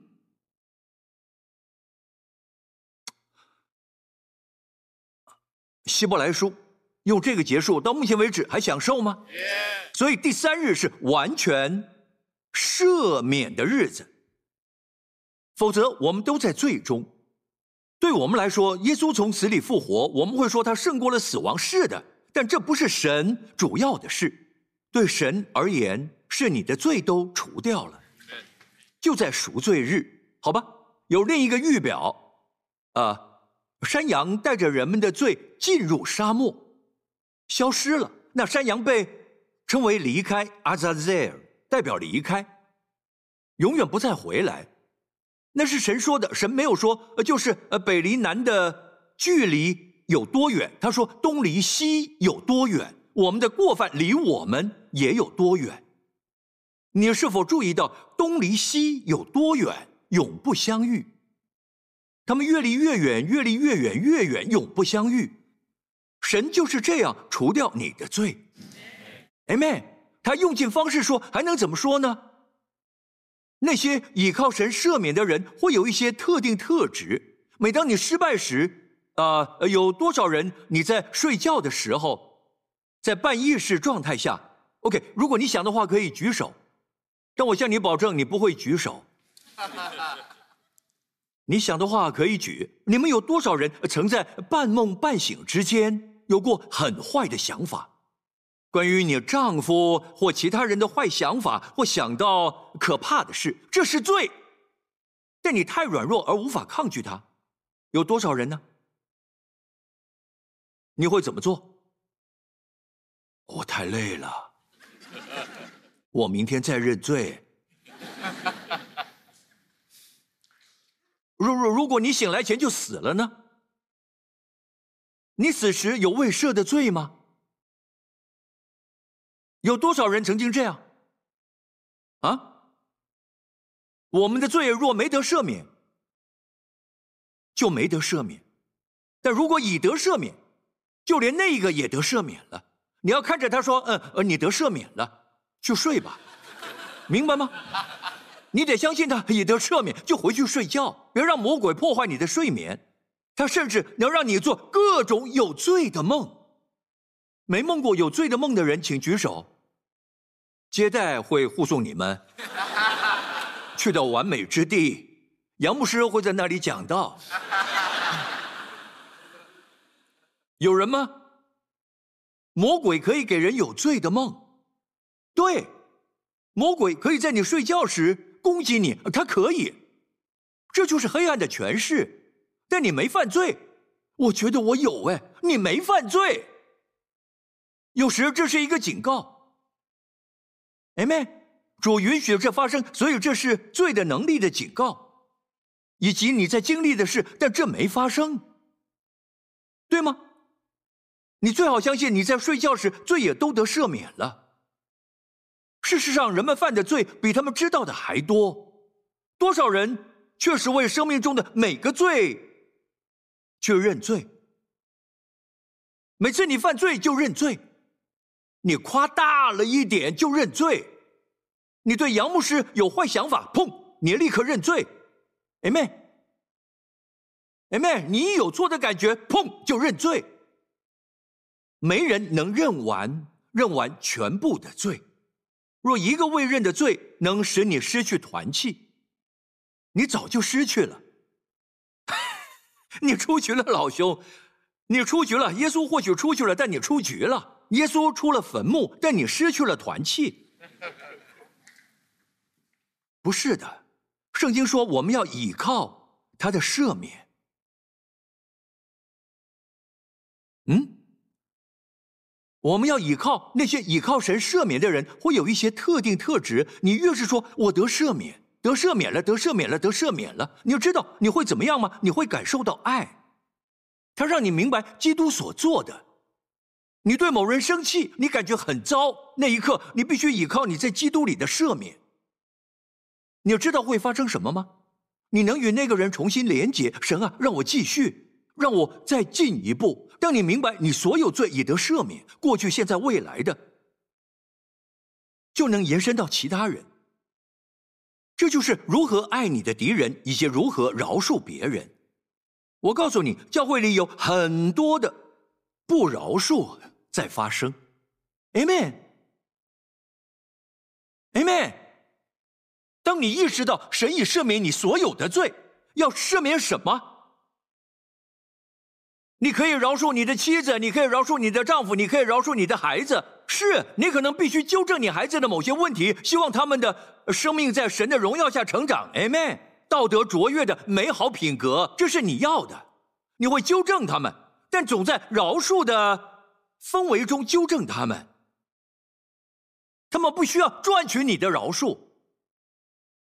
希伯来书用这个结束，到目前为止还享受吗？ Yeah. 所以第三日是完全赦免的日子，否则我们都在罪中。对我们来说，耶稣从死里复活，我们会说他胜过了死亡，是的，但这不是神主要的事。对神而言，是你的罪都除掉了，就在赎罪日，好吧？有另一个预表，啊、呃，山羊带着人们的罪进入沙漠，消失了。那山羊被称为离开，阿扎塞尔代表离开，永远不再回来。那是神说的，神没有说，就是呃北离南的距离有多远？他说东离西有多远？我们的过犯离我们也有多远？你是否注意到东离西有多远？永不相遇。他们越离越远，越离越远，越远，永不相遇。神就是这样除掉你的罪。Amen。他用尽方式说，还能怎么说呢？那些倚靠神赦免的人会有一些特定特质。每当你失败时，啊、呃，有多少人你在睡觉的时候，在半意识状态下 ，OK， 如果你想的话可以举手，但我向你保证你不会举手。你想的话可以举。你们有多少人曾在半梦半醒之间有过很坏的想法？关于你丈夫或其他人的坏想法，或想到可怕的事，这是罪。但你太软弱而无法抗拒它。有多少人呢？你会怎么做？我太累了，我明天再认罪。如如如果你醒来前就死了呢？你死时有未赦的罪吗？有多少人曾经这样？啊？我们的罪若没得赦免，就没得赦免；但如果已得赦免，就连那个也得赦免了。你要看着他说：“嗯，呃，你得赦免了，去睡吧。”明白吗？你得相信他已得赦免，就回去睡觉，别让魔鬼破坏你的睡眠。他甚至能让你做各种有罪的梦。没梦过有罪的梦的人，请举手。接待会护送你们去到完美之地，杨牧师会在那里讲道。有人吗？魔鬼可以给人有罪的梦，对，魔鬼可以在你睡觉时攻击你，他可以，这就是黑暗的权势。但你没犯罪，我觉得我有哎，你没犯罪。有时这是一个警告。Amen， 主允许这发生，所以这是罪的能力的警告，以及你在经历的事，但这没发生，对吗？你最好相信你在睡觉时罪也都得赦免了。事实上，人们犯的罪比他们知道的还多。多少人确实为生命中的每个罪去认罪？每次你犯罪就认罪，你夸大了一点就认罪。你对杨牧师有坏想法，砰，你立刻认罪。Amen， Amen， 你有错的感觉，砰就认罪。没人能认完认完全部的罪。若一个未认的罪能使你失去团契，你早就失去了。你出局了，老兄，你出局了。耶稣或许出去了，但你出局了。耶稣出了坟墓，但你失去了团契。不是的，圣经说我们要倚靠他的赦免。嗯，我们要倚靠那些倚靠神赦免的人，会有一些特定特质。你越是说我得赦免，得赦免了，得赦免了，得赦免了，你就知道你会怎么样吗？你会感受到爱，他让你明白基督所做的。你对某人生气，你感觉很糟，那一刻你必须倚靠你在基督里的赦免。你知道会发生什么吗？你能与那个人重新连结。神啊，让我继续，让我再进一步。当你明白你所有罪已得赦免，过去、现在、未来的，就能延伸到其他人。这就是如何爱你的敌人，以及如何饶恕别人。我告诉你，教会里有很多的不饶恕在发生。 Amen， Amen。 当你意识到神已赦免你所有的罪，要赦免什么？你可以饶恕你的妻子，你可以饶恕你的丈夫，你可以饶恕你的孩子。是，你可能必须纠正你孩子的某些问题，希望他们的生命在神的荣耀下成长。 Amen。 道德卓越的美好品格，这是你要的，你会纠正他们，但总在饶恕的氛围中纠正他们。他们不需要赚取你的饶恕，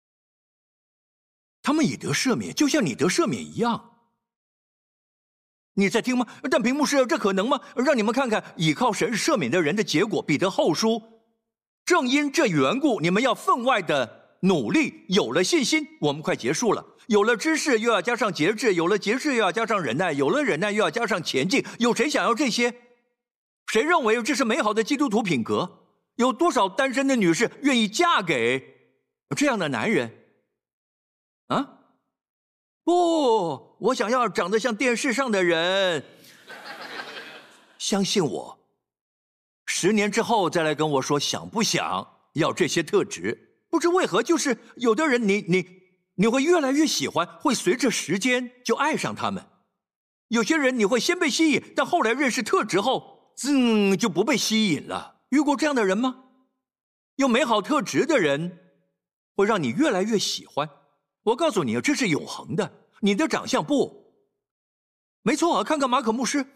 他们已得赦免，就像你得赦免一样。 你在听吗？但屏幕是这可能吗？让你们看看倚靠神赦免的人的结果。彼得后书，正因这缘故，你们要分外的努力。有了信心，我们快结束了。有了知识，又要加上节制；有了节制，又要加上忍耐；有了忍耐，又要加上前进。有谁想要这些？谁认为这是美好的基督徒品格？有多少单身的女士愿意嫁给这样的男人？啊？不，我想要长得像电视上的人。相信我，十年之后再来跟我说想不想要这些特质。不知为何，就是有的人你你你会越来越喜欢，会随着时间就爱上他们。有些人你会先被吸引，但后来认识特质后，嗯，就不被吸引了。遇过这样的人吗？有美好特质的人会让你越来越喜欢。我告诉你，这是永恒的。你的长相不，没错啊，看看马可牧师，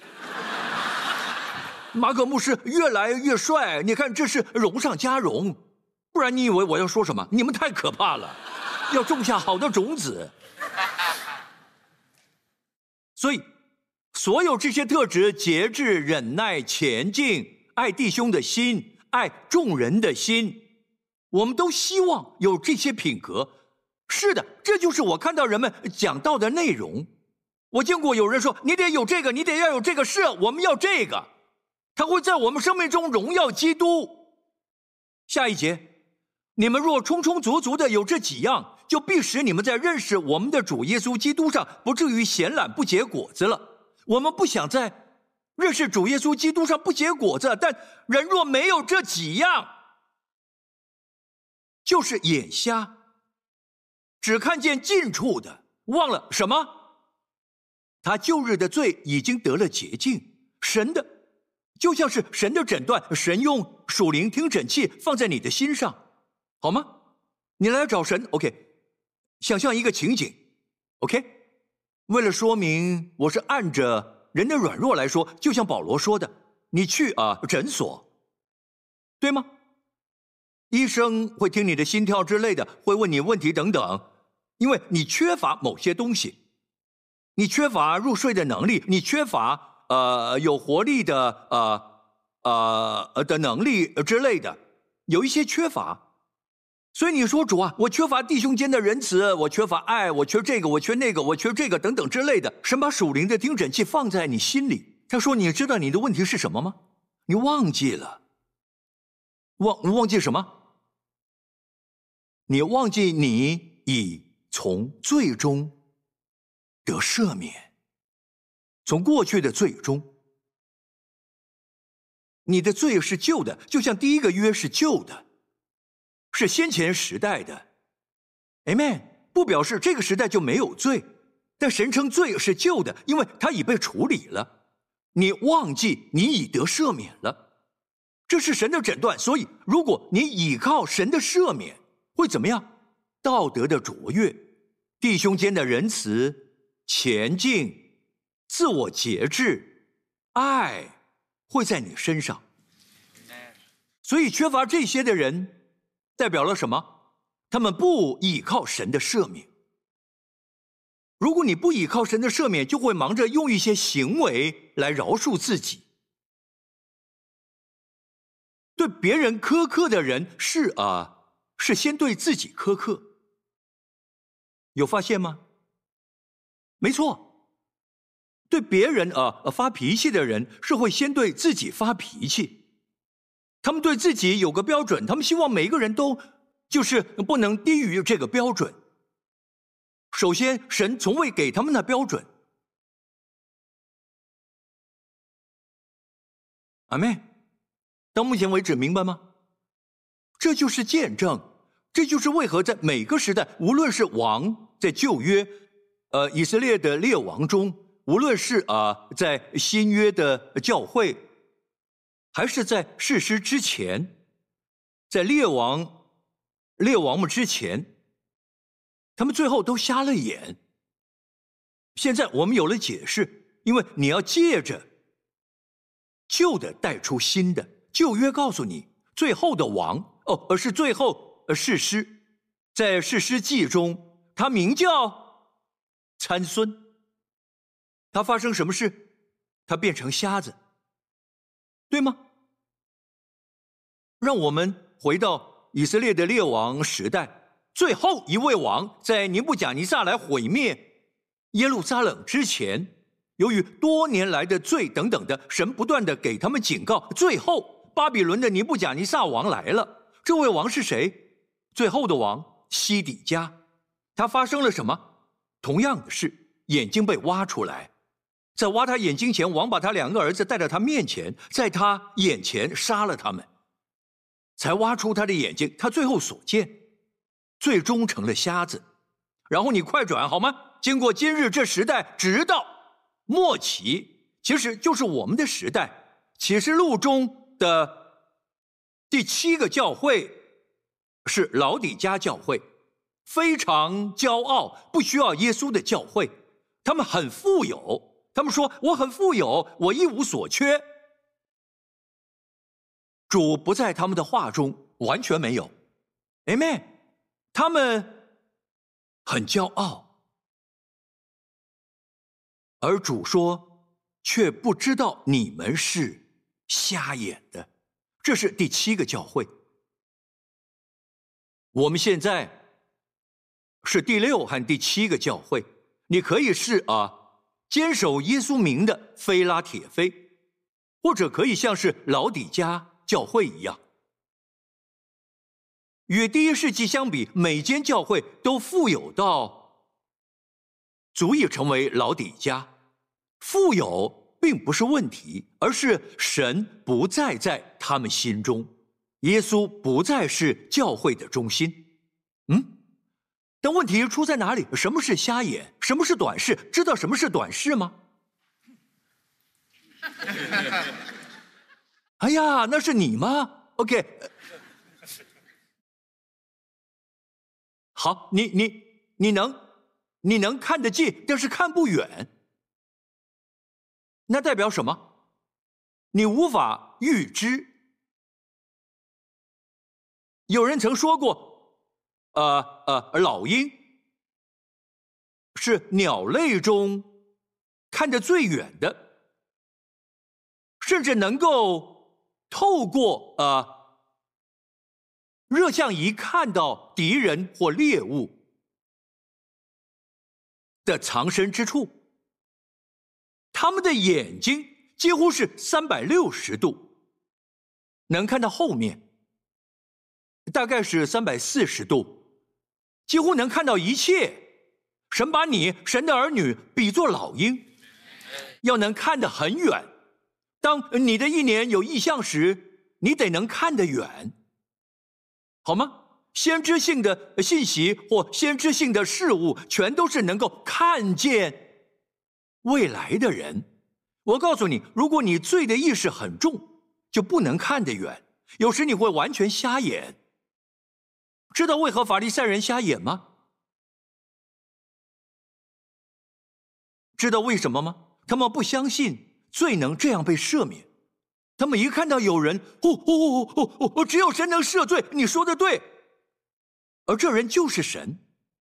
马可牧师越来越帅，你看这是荣上加荣。不然你以为我要说什么？你们太可怕了，要种下好的种子。所以，所有这些特质：节制、忍耐、前进、爱弟兄的心、爱众人的心，我们都希望有这些品格。是的，这就是我看到人们讲到的内容。我见过有人说：“你得有这个，你得要有这个。”是，我们要这个，它会在我们生命中荣耀基督。下一节，你们若充充足足的有这几样，就必使你们在认识我们的主耶稣基督上，不至于闲懒不结果子了。我们不想在认识主耶稣基督上不结果子，但人若没有这几样，就是眼瞎。只看见近处的，忘了什么？他旧日的罪已经得了洁净。神的，就像是神的诊断，神用属灵听诊器放在你的心上，好吗？你来找神 ，OK？ 想象一个情景 ，OK？ 为了说明我是按着人的软弱来说，就像保罗说的，你去啊诊所，对吗？医生会听你的心跳之类的，会问你问题等等。因为你缺乏某些东西，你缺乏入睡的能力，你缺乏呃有活力的呃呃的能力之类的，有一些缺乏，所以你说主啊，我缺乏弟兄间的仁慈，我缺乏爱，我缺这个，我缺那个，我缺这个等等之类的。神把属灵的听诊器放在你心里，他说：“你知道你的问题是什么吗？你忘记了，忘忘记什么？你忘记你已。”从罪中得赦免，从过去的罪中，你的罪是旧的，就像第一个约是旧的，是先前时代的。Amen， 不表示这个时代就没有罪，但神称罪是旧的，因为它已被处理了。你忘记你已得赦免了，这是神的诊断。所以，如果你倚靠神的赦免，会怎么样？道德的卓越，弟兄间的仁慈，前进，自我节制，爱会在你身上。所以缺乏这些的人代表了什么？他们不倚靠神的赦免。如果你不倚靠神的赦免，就会忙着用一些行为来饶恕自己。对别人苛刻的人是啊，是先对自己苛刻。有发现吗？没错，对别人啊发脾气的人是会先对自己发脾气。他们对自己有个标准，他们希望每一个人都就是不能低于这个标准。首先，神从未给他们那标准。阿妹，到目前为止明白吗？这就是见证。这就是为何在每个时代，无论是王在旧约，呃，以色列的列王中，无论是啊、呃、在新约的教会，还是在士师之前，在列王列王们之前，他们最后都瞎了眼。现在我们有了解释，因为你要借着旧的带出新的。旧约告诉你，最后的王哦，而是最后。士师，在士师记中，他名叫参孙。 他发生什么事？他变成瞎子，对吗？让我们回到以色列的列王时代，最后一位王在尼布甲尼撒来毁灭耶路撒冷之前，由于多年来的罪等等的，神不断的给他们警告，最后巴比伦的尼布甲尼撒王来了。这位王是谁？最后的王西底家。他发生了什么？同样的事，眼睛被挖出来。在挖他眼睛前，王把他两个儿子带到他面前，在他眼前杀了他们，才挖出他的眼睛。他最后所见，最终成了瞎子。然后你快转好吗？经过今日这时代，直到末期，其实就是我们的时代。启示录中的第七个教会是老底嘉教会，非常骄傲，不需要耶稣的教会。他们很富有，他们说我很富有，我一无所缺。主不在他们的话中，完全没有。Amen。他们很骄傲，而主说，却不知道你们是瞎眼的。这是第七个教会。我们现在是第六和第七个教会。你可以是啊，坚守耶稣名的非拉铁非，或者可以像是老底嘉教会一样。与第一世纪相比，每间教会都富有到足以成为老底嘉。富有并不是问题，而是神不再在他们心中，耶稣不再是教会的中心。嗯，但问题出在哪里？什么是瞎眼？什么是短视？知道什么是短视吗？哎呀，那是你吗 ？OK。好，你你你能你能看得近，但是看不远，那代表什么？你无法预知。有人曾说过，呃呃，老鹰是鸟类中看得最远的，甚至能够透过呃。热像仪看到敌人或猎物的藏身之处，他们的眼睛几乎是三百六十度，能看到后面，大概是三百四十度，几乎能看到一切。神把你，神的儿女，比作老鹰，要能看得很远。当你的一年有异象时，你得能看得远。好吗？先知性的信息或先知性的事物，全都是能够看见未来的人。我告诉你，如果你罪的意识很重，就不能看得远，有时你会完全瞎眼。知道为何法利赛人瞎眼吗？知道为什么吗？他们不相信罪能这样被赦免。他们一看到有人，哦哦哦哦哦，只有神能赦罪，你说的对，而这人就是神。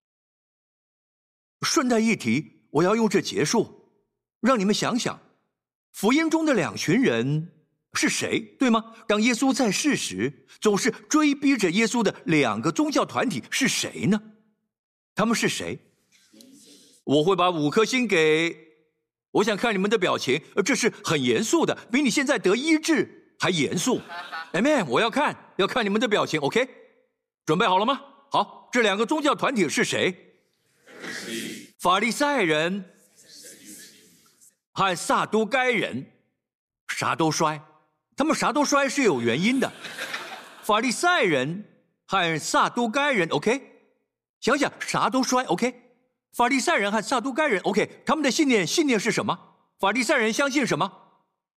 顺带一提，我要用这结束，让你们想想，福音中的两群人是谁，对吗？当耶稣在世时，总是追逼着耶稣的两个宗教团体是谁呢？他们是谁？我会把五颗星给。我想看你们的表情，这是很严肃的，比你现在得医治还严肃。Amen， 我要看，要看你们的表情 ，OK？ 准备好了吗？好，这两个宗教团体是谁？法利赛人和撒都该人，啥都衰，他们啥都衰是有原因的。法利赛人和撒都该人 ，OK？ 想想啥都衰 ，OK？法利赛人和撒都该人 ，OK， 他们的信念信念是什么？法利赛人相信什么？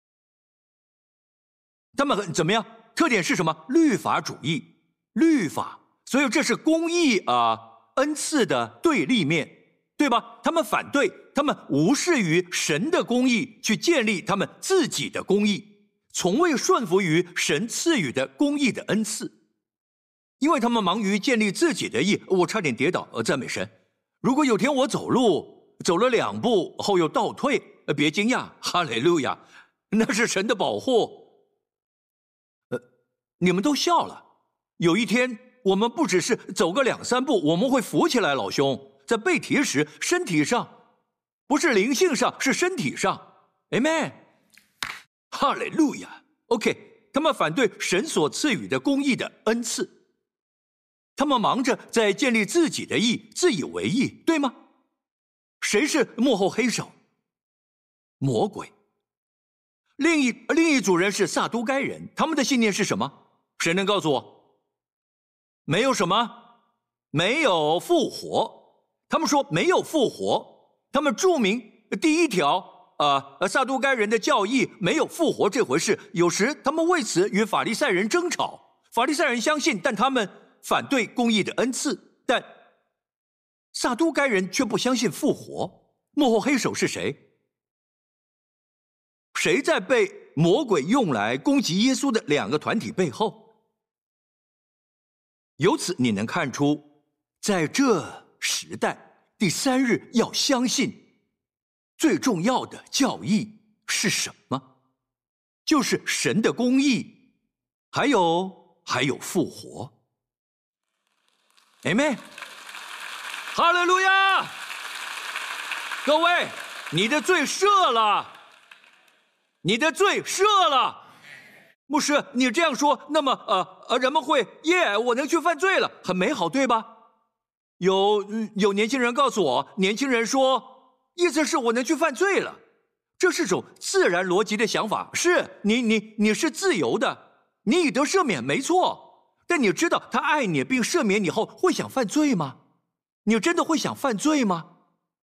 他们怎么样？特点是什么？律法主义，律法。所以这是公义啊、呃、恩赐的对立面，对吧？他们反对，他们无视于神的公义，去建立他们自己的公义，从未顺服于神赐予的公义的恩赐，因为他们忙于建立自己的义。我差点跌倒，呃，赞美神。如果有天我走路走了两步后又倒退， 呃，别惊讶，哈利路亚，那是神的保护。呃，你们都笑了。有一天，我们不只是走个两三步，我们会浮起来，老兄，在背题时，身体上，不是灵性上，是身体上。Amen， 哈利路亚。OK， 他们反对神所赐予的公义的恩赐，他们忙着在建立自己的义，自以为义，对吗？谁是幕后黑手？魔鬼。另一另一组人是撒都该人，他们的信念是什么？谁能告诉我？没有什么，没有复活。他们说没有复活。他们注明第一条，呃，撒都该人的教义没有复活这回事。有时他们为此与法利赛人争吵。法利赛人相信，但他们反对公义的恩赐。但撒都该人却不相信复活。幕后黑手是谁？谁在被魔鬼用来攻击耶稣的两个团体背后？由此你能看出，在这时代，第三日要相信最重要的教义是什么？就是神的公义，还有还有复活。Amen， 哈利路亚！各位，你的罪赦了，你的罪赦了。牧师，你这样说，那么呃呃，人们会耶，我能去犯罪了，很美好，对吧？有有年轻人告诉我，年轻人说，意思是我能去犯罪了，这是种自然逻辑的想法。是你你你是自由的，你已得赦免，没错。但你知道他爱你并赦免你后会想犯罪吗？你真的会想犯罪吗？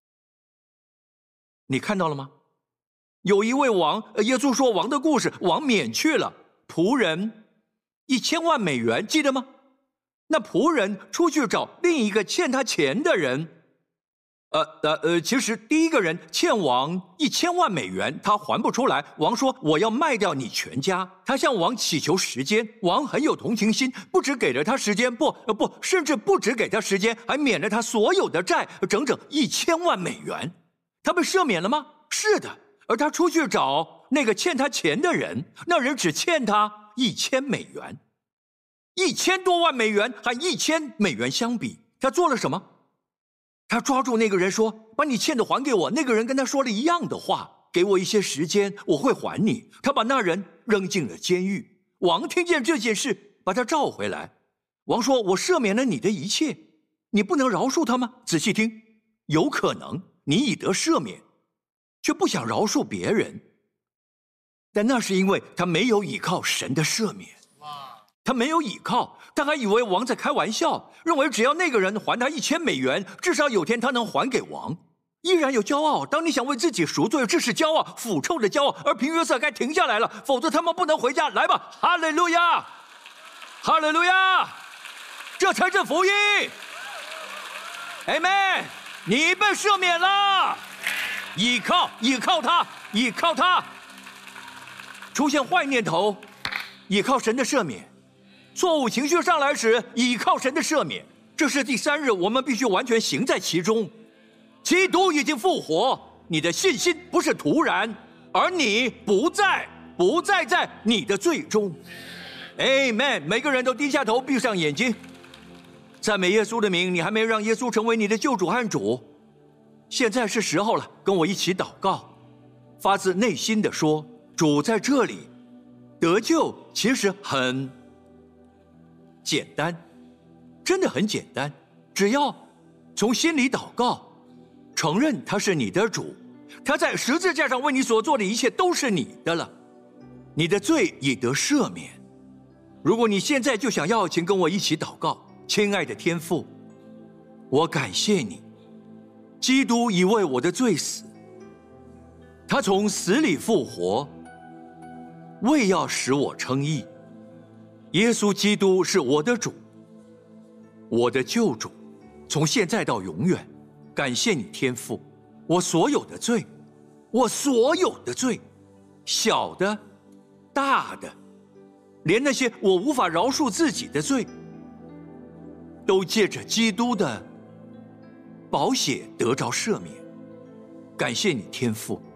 你看到了吗？有一位王，耶稣说王的故事，王免去了仆人一千万美元，记得吗？那仆人出去找另一个欠他钱的人，呃呃呃，其实第一个人欠王一千万美元，他还不出来。王说：“我要卖掉你全家。”他向王祈求时间，王很有同情心，不只给了他时间，不呃不，甚至不只给他时间，还免了他所有的债，整整一千万美元。他被赦免了吗？是的。而他出去找那个欠他钱的人，那人只欠他一千美元，一千多万美元和一千美元相比，他做了什么？他抓住那个人说：“把你欠的还给我。”那个人跟他说了一样的话：“给我一些时间，我会还你。”他把那人扔进了监狱。王听见这件事，把他召回来。王说：“我赦免了你的一切，你不能饶恕他吗？”仔细听，有可能你已得赦免，却不想饶恕别人，但那是因为他没有倚靠神的赦免。他没有倚靠，他还以为王在开玩笑，认为只要那个人还他一千美元，至少有天他能还给王。依然有骄傲，当你想为自己赎罪，这是骄傲，腐臭的骄傲。而平约瑟该停下来了，否则他们不能回家。来吧，哈利路亚，哈利路亚，这才是福音。Amen， 你被赦免了。倚靠，倚靠他，倚靠他。出现坏念头，倚靠神的赦免；错误情绪上来时，倚靠神的赦免。这是第三日，我们必须完全行在其中。基督已经复活，你的信心不是突然，而你不再不再在你的罪中。Amen。每个人都低下头，闭上眼睛，赞美耶稣的名。你还没让耶稣成为你的救主和主。现在是时候了，跟我一起祷告，发自内心的说：主在这里。得救其实很简单，真的很简单，只要从心里祷告，承认他是你的主，他在十字架上为你所做的一切都是你的了，你的罪已得赦免。如果你现在就想要，请跟我一起祷告。亲爱的天父，我感谢你，基督已为我的罪死，他从死里复活，为要使我称义。耶稣基督是我的主，我的救主，从现在到永远。感谢你天父，我所有的罪，我所有的罪，小的大的，连那些我无法饶恕自己的罪，都借着基督的宝血得着赦免。感谢你天父，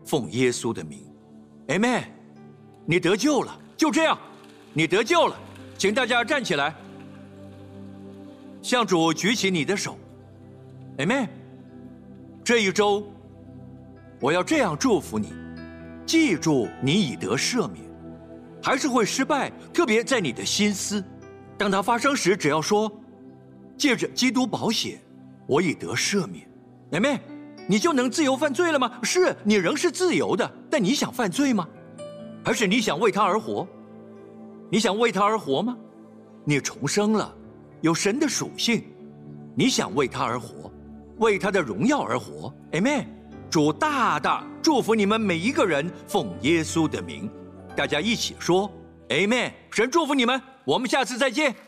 奉耶稣的名 ，Amen。你得救了，就这样，你得救了，请大家站起来，向主举起你的手 ，Amen。这一周，我要这样祝福你，记住你已得赦免，还是会失败，特别在你的心思。当它发生时，只要说，借着基督宝血，我已得赦免 ，Amen。你就能自由犯罪了吗？是，你仍是自由的，但你想犯罪吗？还是你想为他而活？你想为他而活吗？你重生了，有神的属性，你想为他而活，为他的荣耀而活 ，Amen。主大大祝福你们每一个人，奉耶稣的名，大家一起说 Amen。神祝福你们，我们下次再见。